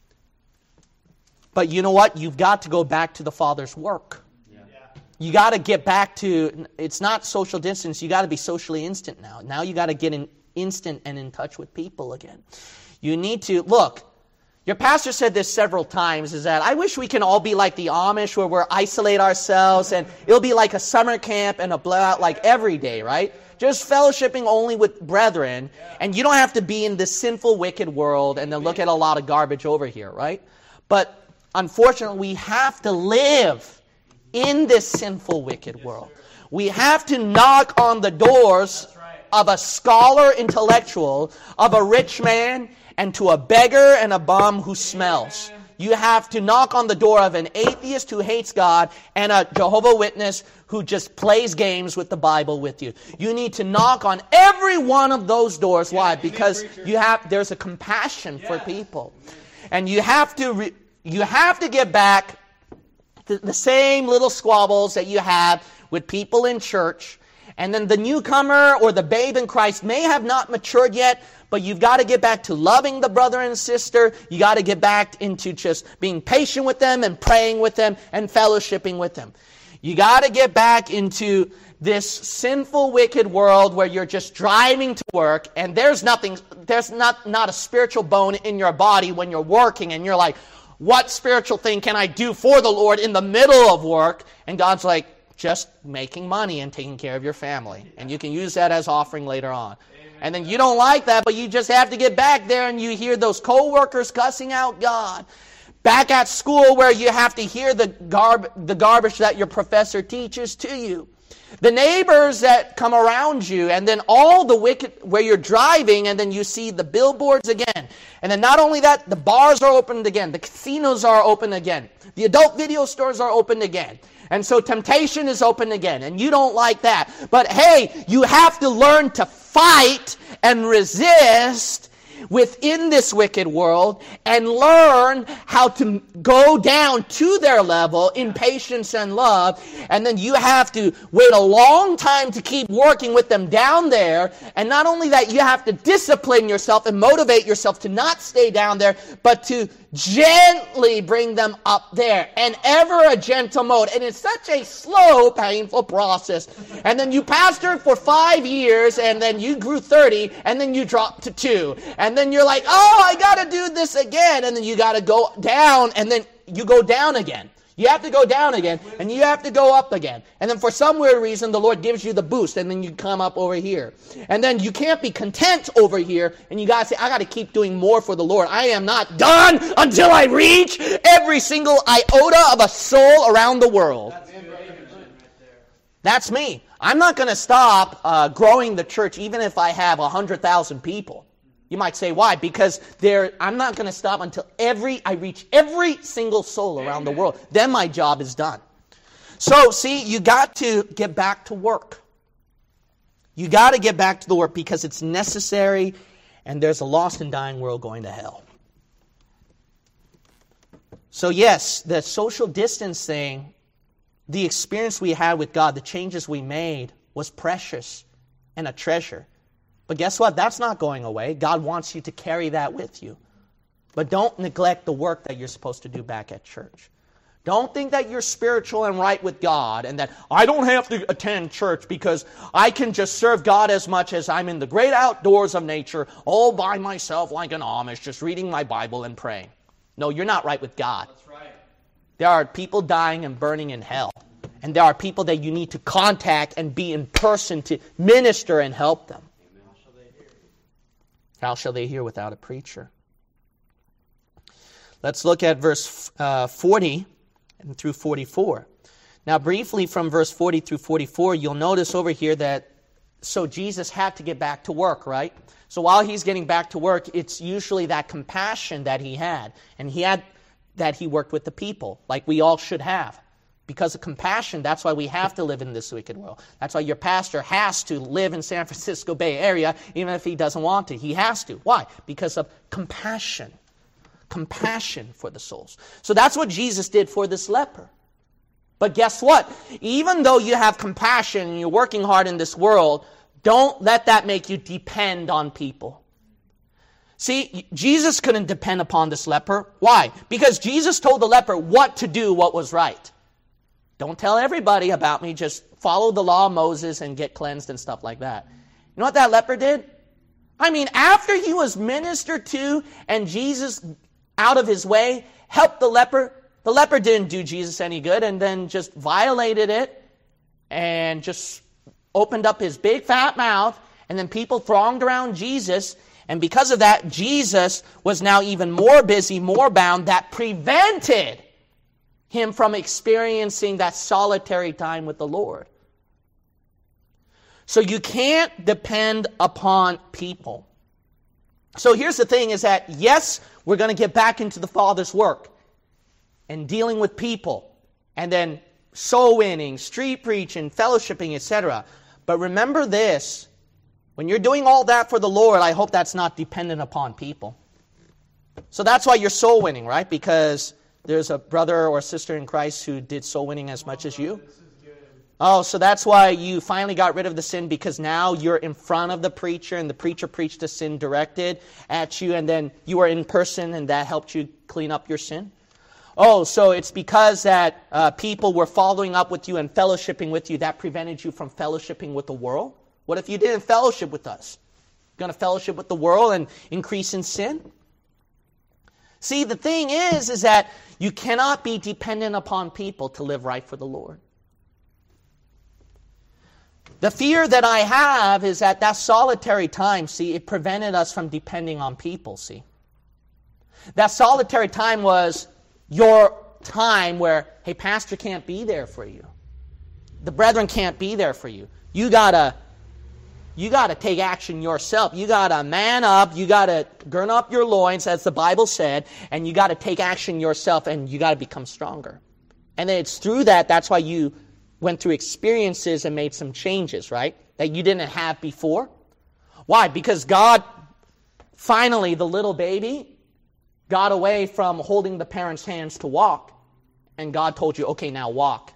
But you know what? You've got to go back to the Father's work. Yeah. You got to get back to, it's not social distance, you got to be socially instant now. Now you got to get in instant and in touch with people again. You need to, look, your pastor said this several times, is that I wish we can all be like the Amish, where we're isolate ourselves and it'll be like a summer camp and a blowout like every day, right? Just fellowshipping only with brethren, and you don't have to be in this sinful, wicked world and then look at a lot of garbage over here, right? But unfortunately, we have to live in this sinful, wicked world. We have to knock on the doors of a scholar intellectual, of a rich man, and to a beggar and a bum who smells. You have to knock on the door of an atheist who hates God and a Jehovah's Witness who just plays games with the Bible with you. You need to knock on every one of those doors. Why? Because you have there's a compassion for people. And you have to re, you have to get back to the same little squabbles that you have with people in church. And then the newcomer or the babe in Christ may have not matured yet, but you've got to get back to loving the brother and sister. You got to get back into just being patient with them and praying with them and fellowshipping with them. You got to get back into this sinful, wicked world where you're just driving to work and there's nothing, there's not, not a spiritual bone in your body when you're working, and you're like, what spiritual thing can I do for the Lord in the middle of work? And God's like, just making money and taking care of your family. And you can use that as offering later on. Amen. And then you don't like that, but you just have to get back there and you hear those co-workers cussing out God. Back at school where you have to hear the garb the garbage that your professor teaches to you. The neighbors that come around you, and then all the wicked, where you're driving, and then you see the billboards again. And then not only that, the bars are opened again. The casinos are open again. The adult video stores are open again. And so temptation is open again, and you don't like that. But hey, you have to learn to fight and resist within this wicked world and learn how to go down to their level in patience and love. And then you have to wait a long time to keep working with them down there. And not only that, you have to discipline yourself and motivate yourself to not stay down there, but to gently bring them up there, and ever a gentle mode. And it's such a slow, painful process. And then you pastored for five years, and then you grew thirty, and then you dropped to two. And And then you're like, oh, I got to do this again. And then you got to go down, and then you go down again. You have to go down again, and you have to go up again. And then for some weird reason, the Lord gives you the boost, and then you come up over here. And then you can't be content over here, and you got to say, I got to keep doing more for the Lord. I am not done until I reach every single iota of a soul around the world. That's me. I'm not going to stop uh, growing the church even if I have one hundred thousand people. You might say, why? Because there, I'm not going to stop until every I reach every single soul around the world. Then my job is done. So, see, you got to get back to work. You got to get back to the work because it's necessary, and there's a lost and dying world going to hell. So, yes, the social distance thing, the experience we had with God, the changes we made, was precious and a treasure. But guess what? That's not going away. God wants you to carry that with you. But don't neglect the work that you're supposed to do back at church. Don't think that you're spiritual and right with God and that I don't have to attend church because I can just serve God as much as I'm in the great outdoors of nature all by myself like an Amish, just reading my Bible and praying. No, you're not right with God. That's right. There are people dying and burning in hell. And there are people that you need to contact and be in person to minister and help them. How shall they hear without a preacher? Let's look at verse uh, forty and through forty-four. Now, briefly from verse forty through forty-four, you'll notice over here that, so Jesus had to get back to work, right? So while he's getting back to work, it's usually that compassion that he had. And he had that he worked with the people, like we all should have. Because of compassion, that's why we have to live in this wicked world. That's why your pastor has to live in San Francisco Bay Area, even if he doesn't want to. He has to. Why? Because of compassion. Compassion for the souls. So that's what Jesus did for this leper. But guess what? Even though you have compassion and you're working hard in this world, don't let that make you depend on people. See, Jesus couldn't depend upon this leper. Why? Because Jesus told the leper what to do, what was right. Don't tell everybody about me. Just follow the law of Moses and get cleansed and stuff like that. You know what that leper did? I mean, after he was ministered to and Jesus, out of his way, helped the leper, the leper didn't do Jesus any good and then just violated it and just opened up his big fat mouth, and then people thronged around Jesus. And because of that, Jesus was now even more busy, more bound, that prevented him from experiencing that solitary time with the Lord. So you can't depend upon people. So here's the thing is that, yes, we're going to get back into the Father's work and dealing with people and then soul winning, street preaching, fellowshipping, et cetera. But remember this, when you're doing all that for the Lord, I hope that's not dependent upon people. So that's why you're soul winning, right? Because there's a brother or sister in Christ who did soul winning as much as you. Oh, so that's why you finally got rid of the sin, because now you're in front of the preacher and the preacher preached the sin directed at you, and then you were in person and that helped you clean up your sin. Oh, so it's because that uh, people were following up with you and fellowshipping with you that prevented you from fellowshipping with the world? What if you didn't fellowship with us? You're going to fellowship with the world and increase in sin? See, the thing is, is that you cannot be dependent upon people to live right for the Lord. The fear that I have is that that solitary time, see, it prevented us from depending on people, see. That solitary time was your time where, hey, pastor can't be there for you. The brethren can't be there for you. You gotta You got to take action yourself. You got to man up. You got to gird up your loins, as the Bible said, and you got to take action yourself, and you got to become stronger. And then it's through that, that's why you went through experiences and made some changes, right? That you didn't have before. Why? Because God, finally, the little baby, got away from holding the parents' hands to walk, and God told you, okay, now walk.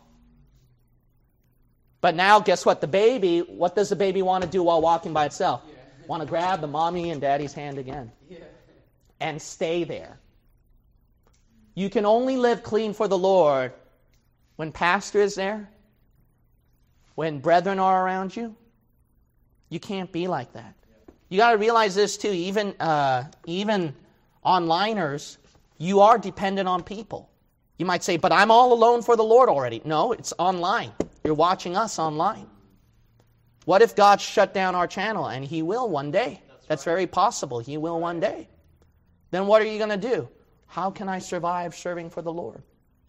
But now, guess what? The baby, what does the baby want to do while walking by itself? Yeah. Want to grab the mommy and daddy's hand again. Yeah. And stay there. You can only live clean for the Lord when pastor is there, when brethren are around you. You can't be like that. You got to realize this too. Even uh, even onliners, you are dependent on people. You might say, but I'm all alone for the Lord already. No, it's online. You're watching us online. What if God shut down our channel? And He will one day. That's, That's right. very possible. He will one day. Then what are you going to do? How can I survive serving for the Lord?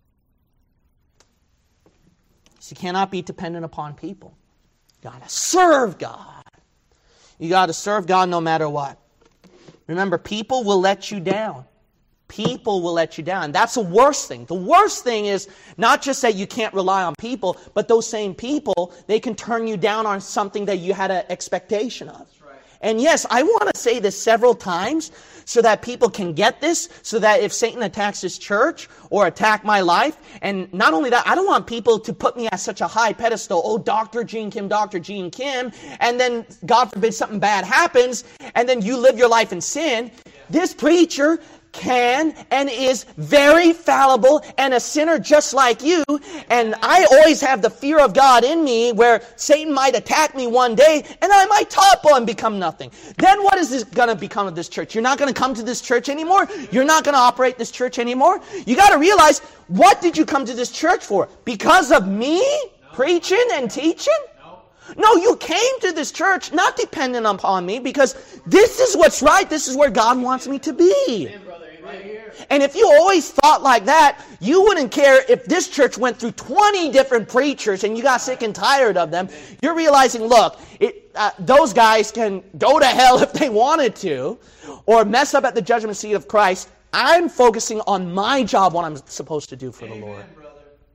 So you cannot be dependent upon people. You got to serve God. You got to serve God no matter what. Remember, people will let you down. People will let you down. And that's the worst thing. The worst thing is not just that you can't rely on people, but those same people, they can turn you down on something that you had an expectation of. That's right. And yes, I want to say this several times so that people can get this, so that if Satan attacks this church or attack my life, and not only that, I don't want people to put me at such a high pedestal, oh, Doctor Gene Kim, Doctor Gene Kim, and then, God forbid, something bad happens, and then you live your life in sin. Yeah. This preacher can and is very fallible and a sinner just like you. And I always have the fear of God in me where Satan might attack me one day and I might topple and become nothing. Then what is this going to become of this church? You're not going to come to this church anymore? You're not going to operate this church anymore? You got to realize, what did you come to this church for? Because of me no. preaching and teaching? No, you came to this church not dependent upon me, because this is what's right. This is where God wants me to be. And if you always thought like that, you wouldn't care if this church went through twenty different preachers and you got sick and tired of them. You're realizing, look, it, uh, those guys can go to hell if they wanted to, or mess up at the judgment seat of Christ. I'm focusing on my job, what I'm supposed to do for Amen, the Lord. Brother.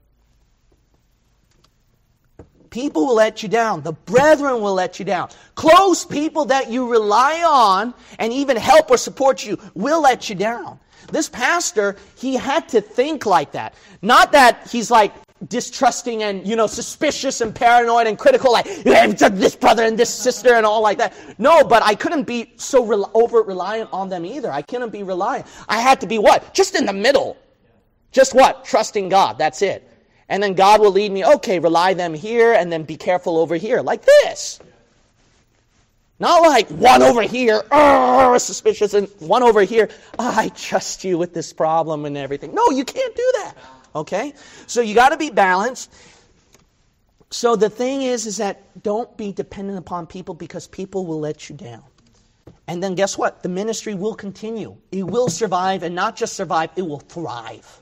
People will let you down. The brethren will let you down. Close people that you rely on and even help or support you will let you down. This pastor, he had to think like that. Not that he's like distrusting and, you know, suspicious and paranoid and critical, like, this brother and this sister and all like that. No, but I couldn't be so re- over-reliant on them either. I couldn't be reliant. I had to be what? Just in the middle. Just what? Trusting God. That's it. And then God will lead me, okay, rely them here and then be careful over here. Like this. Not like one over here, oh, suspicious, and one over here, oh, I trust you with this problem and everything. No, you can't do that. Okay? So you got to be balanced. So the thing is, is that don't be dependent upon people, because people will let you down. And then guess what? The ministry will continue. It will survive, and not just survive, it will thrive.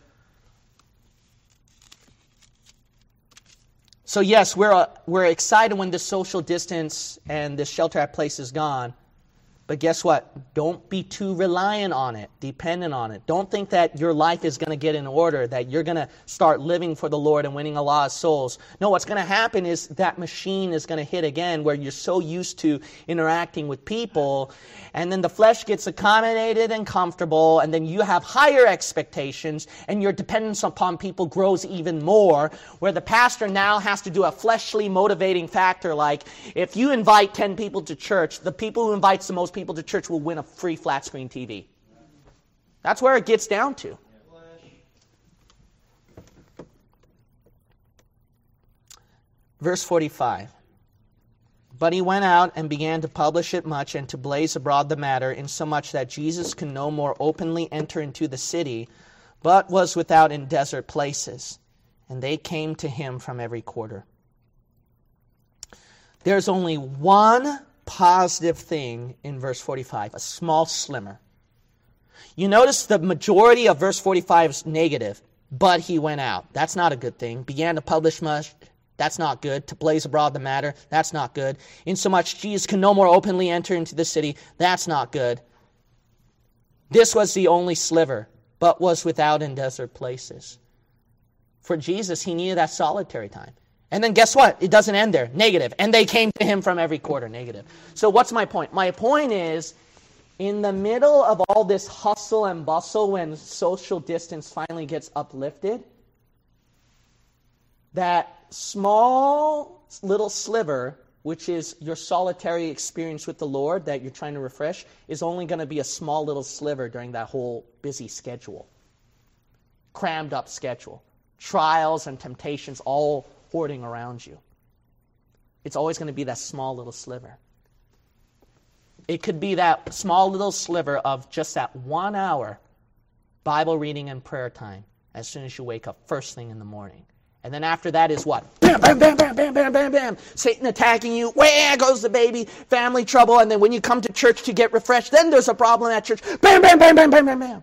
So yes, we're uh, we're excited when the social distance and the shelter at place is gone. But guess what? Don't be too reliant on it, dependent on it. Don't think that your life is going to get in order, that you're going to start living for the Lord and winning a lot of souls. No, what's going to happen is that machine is going to hit again, where you're so used to interacting with people, and then the flesh gets accommodated and comfortable, and then you have higher expectations, and your dependence upon people grows even more, where the pastor now has to do a fleshly motivating factor, like if you invite ten people to church, the people who invites the most people people to church will win a free flat screen T V. That's where it gets down to. Verse forty-five. But he went out and began to publish it much and to blaze abroad the matter, insomuch that Jesus could no more openly enter into the city, but was without in desert places. And they came to him from every quarter. There's only one positive thing in verse forty-five, a small slimmer. You notice the majority of verse forty-five is negative, but he went out. That's not a good thing. Began to publish much. That's not good. To blaze abroad the matter. That's not good. Insomuch Jesus can no more openly enter into the city. That's not good. This was the only sliver, but was without in desert places. For Jesus, he needed that solitary time. And then guess what? It doesn't end there. Negative. And they came to him from every quarter. Negative. So what's my point? My point is, in the middle of all this hustle and bustle, when social distance finally gets uplifted, that small little sliver, which is your solitary experience with the Lord that you're trying to refresh, is only going to be a small little sliver during that whole busy schedule. Crammed up schedule. Trials and temptations all hoarding around you. It's always going to be that small little sliver. It could be that small little sliver of just that one hour Bible reading and prayer time as soon as you wake up, first thing in the morning. And then after that is what? Bam, bam, bam, bam, bam, bam, bam, bam. Satan attacking you. Where goes the baby? Family trouble. And then when you come to church to get refreshed, then there's a problem at church. Bam, bam, bam, bam, bam, bam, bam.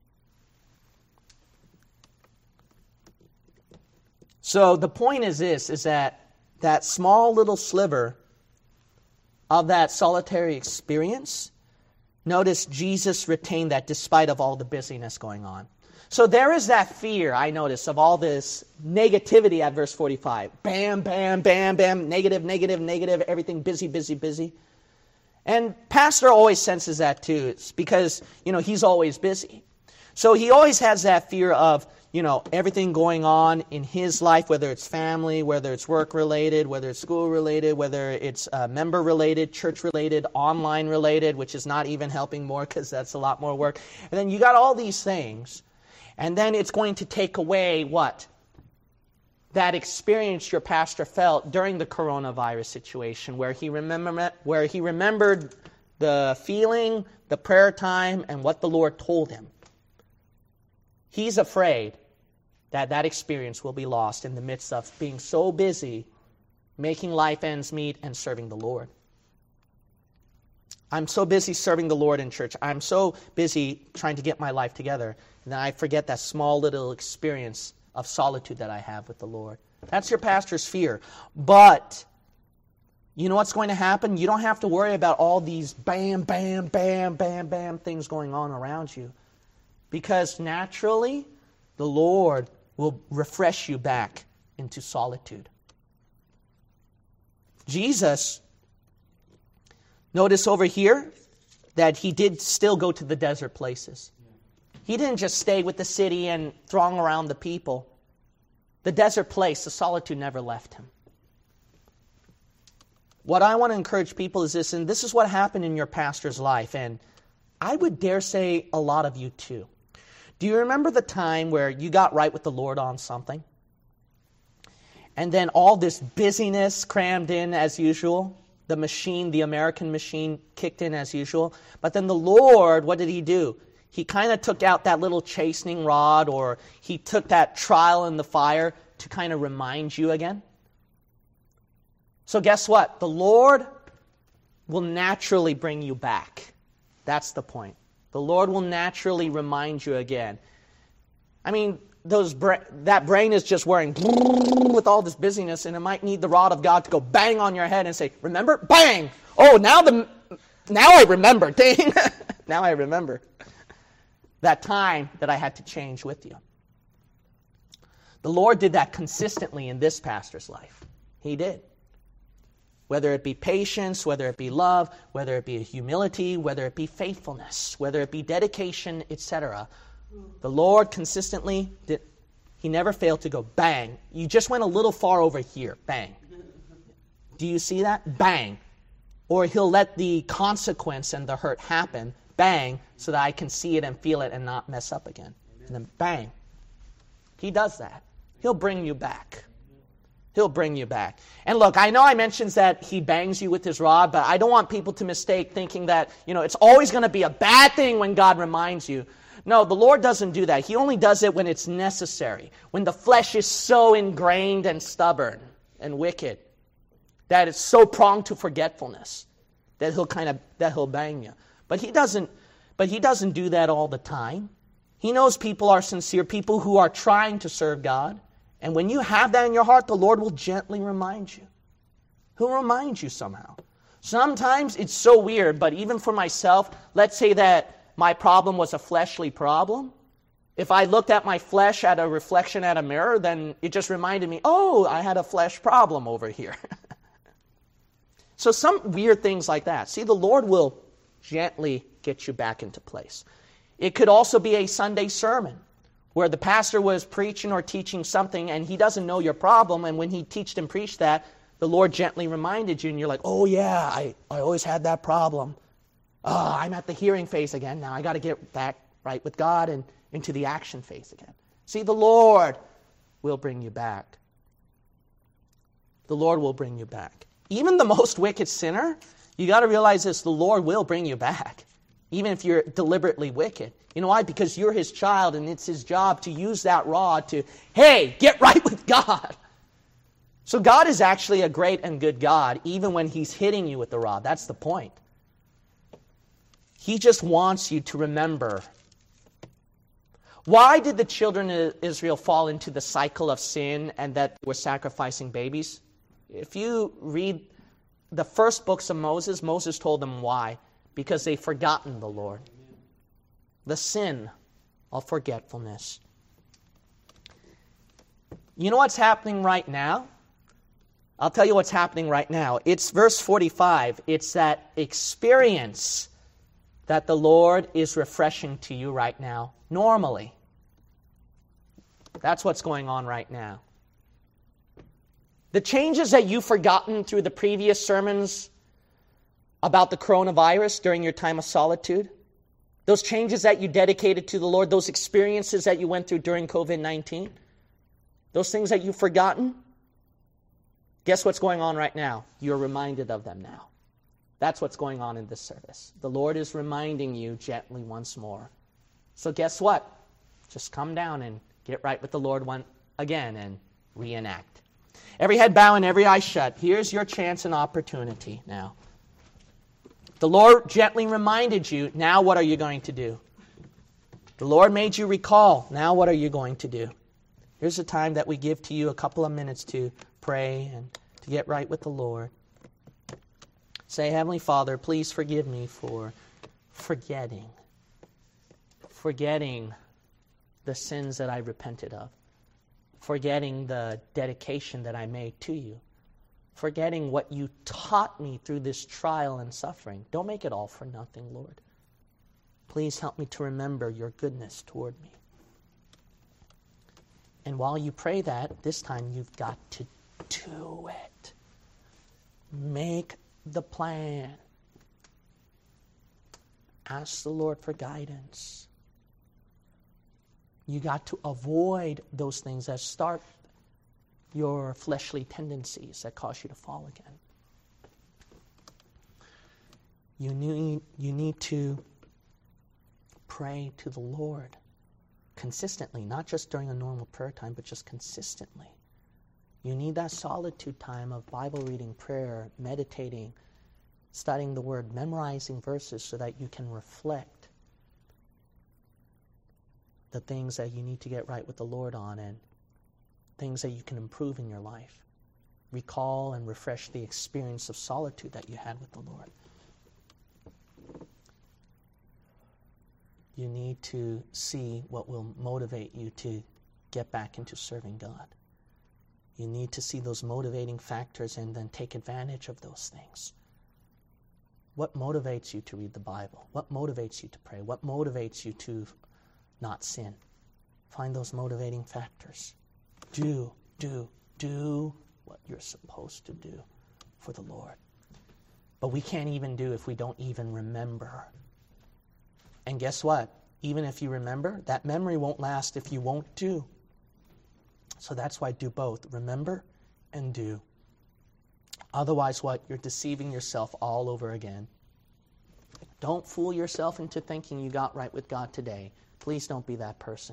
So the point is this, is that that small little sliver of that solitary experience, notice Jesus retained that despite of all the busyness going on. So there is that fear, I notice, of all this negativity at verse forty-five. Bam, bam, bam, bam, negative, negative, negative, everything busy, busy, busy. And Pastor always senses that too. It's because, you know, he's always busy. So he always has that fear of, you know, everything going on in his life, whether it's family, whether it's work-related, whether it's school-related, whether it's uh, member-related, church-related, online-related, which is not even helping more because that's a lot more work. And then you got all these things, and then it's going to take away what? That experience your pastor felt during the coronavirus situation where he, remember, where he remembered the feeling, the prayer time, and what the Lord told him. He's afraid that that experience will be lost in the midst of being so busy making life ends meet and serving the Lord. I'm so busy serving the Lord in church. I'm so busy trying to get my life together. And then I forget that small little experience of solitude that I have with the Lord. That's your pastor's fear. But you know what's going to happen? You don't have to worry about all these bam, bam, bam, bam, bam things going on around you. Because naturally, the Lord will refresh you back into solitude. Jesus, notice over here that he did still go to the desert places. He didn't just stay with the city and throng around the people. The desert place, the solitude never left him. What I want to encourage people is this, and this is what happened in your pastor's life, and I would dare say a lot of you too. Do you remember the time where you got right with the Lord on something? And then all this busyness crammed in as usual. The machine, the American machine, kicked in as usual. But then the Lord, what did he do? He kind of took out that little chastening rod, or he took that trial in the fire to kind of remind you again. So guess what? The Lord will naturally bring you back. That's the point. The Lord will naturally remind you again. I mean, those bra- that brain is just wearing with all this busyness, and it might need the rod of God to go bang on your head and say, remember? Bang! Oh, now the now I remember. Dang. Now I remember that time that I had to change with you. The Lord did that consistently in this pastor's life. He did. Whether it be patience, whether it be love, whether it be humility, whether it be faithfulness, whether it be dedication, et cetera. The Lord consistently did. He never failed to go bang. You just went a little far over here. Bang. Do you see that? Bang. Or he'll let the consequence and the hurt happen. Bang. So that I can see it and feel it and not mess up again. And then bang. He does that. He'll bring you back. He'll bring you back. And look, I know I mentioned that he bangs you with his rod, but I don't want people to mistake thinking that, you know, it's always going to be a bad thing when God reminds you. No, the Lord doesn't do that. He only does it when it's necessary, when the flesh is so ingrained and stubborn and wicked that it's so prone to forgetfulness that he'll kind of that he'll bang you. But he doesn't but he doesn't do that all the time. He knows people are sincere, people who are trying to serve God. And when you have that in your heart, the Lord will gently remind you. He'll remind you somehow. Sometimes it's so weird, but even for myself, let's say that my problem was a fleshly problem. If I looked at my flesh at a reflection at a mirror, then it just reminded me, oh, I had a flesh problem over here. So some weird things like that. See, the Lord will gently get you back into place. It could also be a Sunday sermon, where the pastor was preaching or teaching something and he doesn't know your problem, and when he teached and preached that, the Lord gently reminded you and you're like, oh yeah, I, I always had that problem. Oh, I'm at the hearing phase again. Now I got to get back right with God and into the action phase again. See, the Lord will bring you back. The Lord will bring you back. Even the most wicked sinner, You got to realize this, the Lord will bring you back, even if you're deliberately wicked. You know why? Because you're His child, and it's His job to use that rod to, hey, get right with God. So God is actually a great and good God, even when He's hitting you with the rod. That's the point. He just wants you to remember. Why did the children of Israel fall into the cycle of sin and that they were sacrificing babies? If you read the first books of Moses, Moses told them why. Because they've forgotten the Lord. The sin of forgetfulness. You know what's happening right now? I'll tell you what's happening right now. It's verse forty-five. It's that experience that the Lord is refreshing to you right now, normally. That's what's going on right now. The changes that you've forgotten through the previous sermons about the coronavirus during your time of solitude, those changes that you dedicated to the Lord, those experiences that you went through during covid nineteen, those things that you've forgotten, guess what's going on right now? You're reminded of them now. That's what's going on in this service. The Lord is reminding you gently once more. So guess what? Just come down and get right with the Lord one again and reenact. Every head bow and every eye shut. Here's your chance and opportunity now. The Lord gently reminded you. Now what are you going to do? The Lord made you recall. Now what are you going to do? Here's a time that we give to you a couple of minutes to pray and to get right with the Lord. Say, Heavenly Father, please forgive me for forgetting. Forgetting the sins that I repented of. Forgetting the dedication that I made to you. Forgetting what you taught me through this trial and suffering. Don't make it all for nothing, Lord. Please help me to remember your goodness toward me. And while you pray that, this time you've got to do it. Make the plan. Ask the Lord for guidance. You got to avoid those things that start your fleshly tendencies that cause you to fall again. You need, you need to pray to the Lord consistently, not just during a normal prayer time, but just consistently. You need that solitude time of Bible reading, prayer, meditating, studying the Word, memorizing verses so that you can reflect the things that you need to get right with the Lord on and things that you can improve in your life. Recall and refresh the experience of solitude that you had with the Lord. You need to see what will motivate you to get back into serving God. You need to see those motivating factors and then take advantage of those things. What motivates you to read the Bible? What motivates you to pray? What motivates you to not sin? Find those motivating factors. Do, do, do what you're supposed to do for the Lord. But we can't even do if we don't even remember. And guess what? Even if you remember, that memory won't last if you won't do. So that's why do both. Remember and do. Otherwise what? You're deceiving yourself all over again. Don't fool yourself into thinking you got right with God today. Please don't be that person.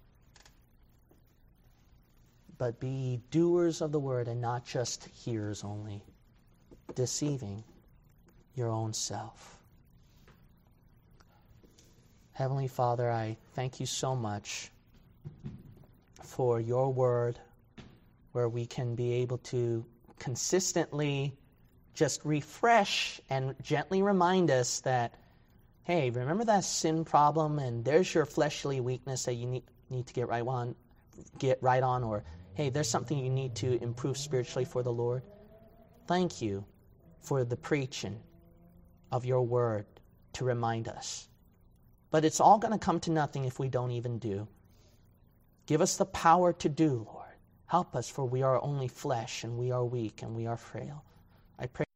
But be doers of the word and not just hearers only, deceiving your own self. Heavenly Father, I thank you so much for your word, where we can be able to consistently just refresh and gently remind us that, hey, remember that sin problem, and there's your fleshly weakness that you need, need to get right on, get right on, or hey, there's something you need to improve spiritually for the Lord. Thank you for the preaching of your word to remind us. But it's all going to come to nothing if we don't even do. Give us the power to do, Lord. Help us, for we are only flesh, and we are weak, and we are frail. I pray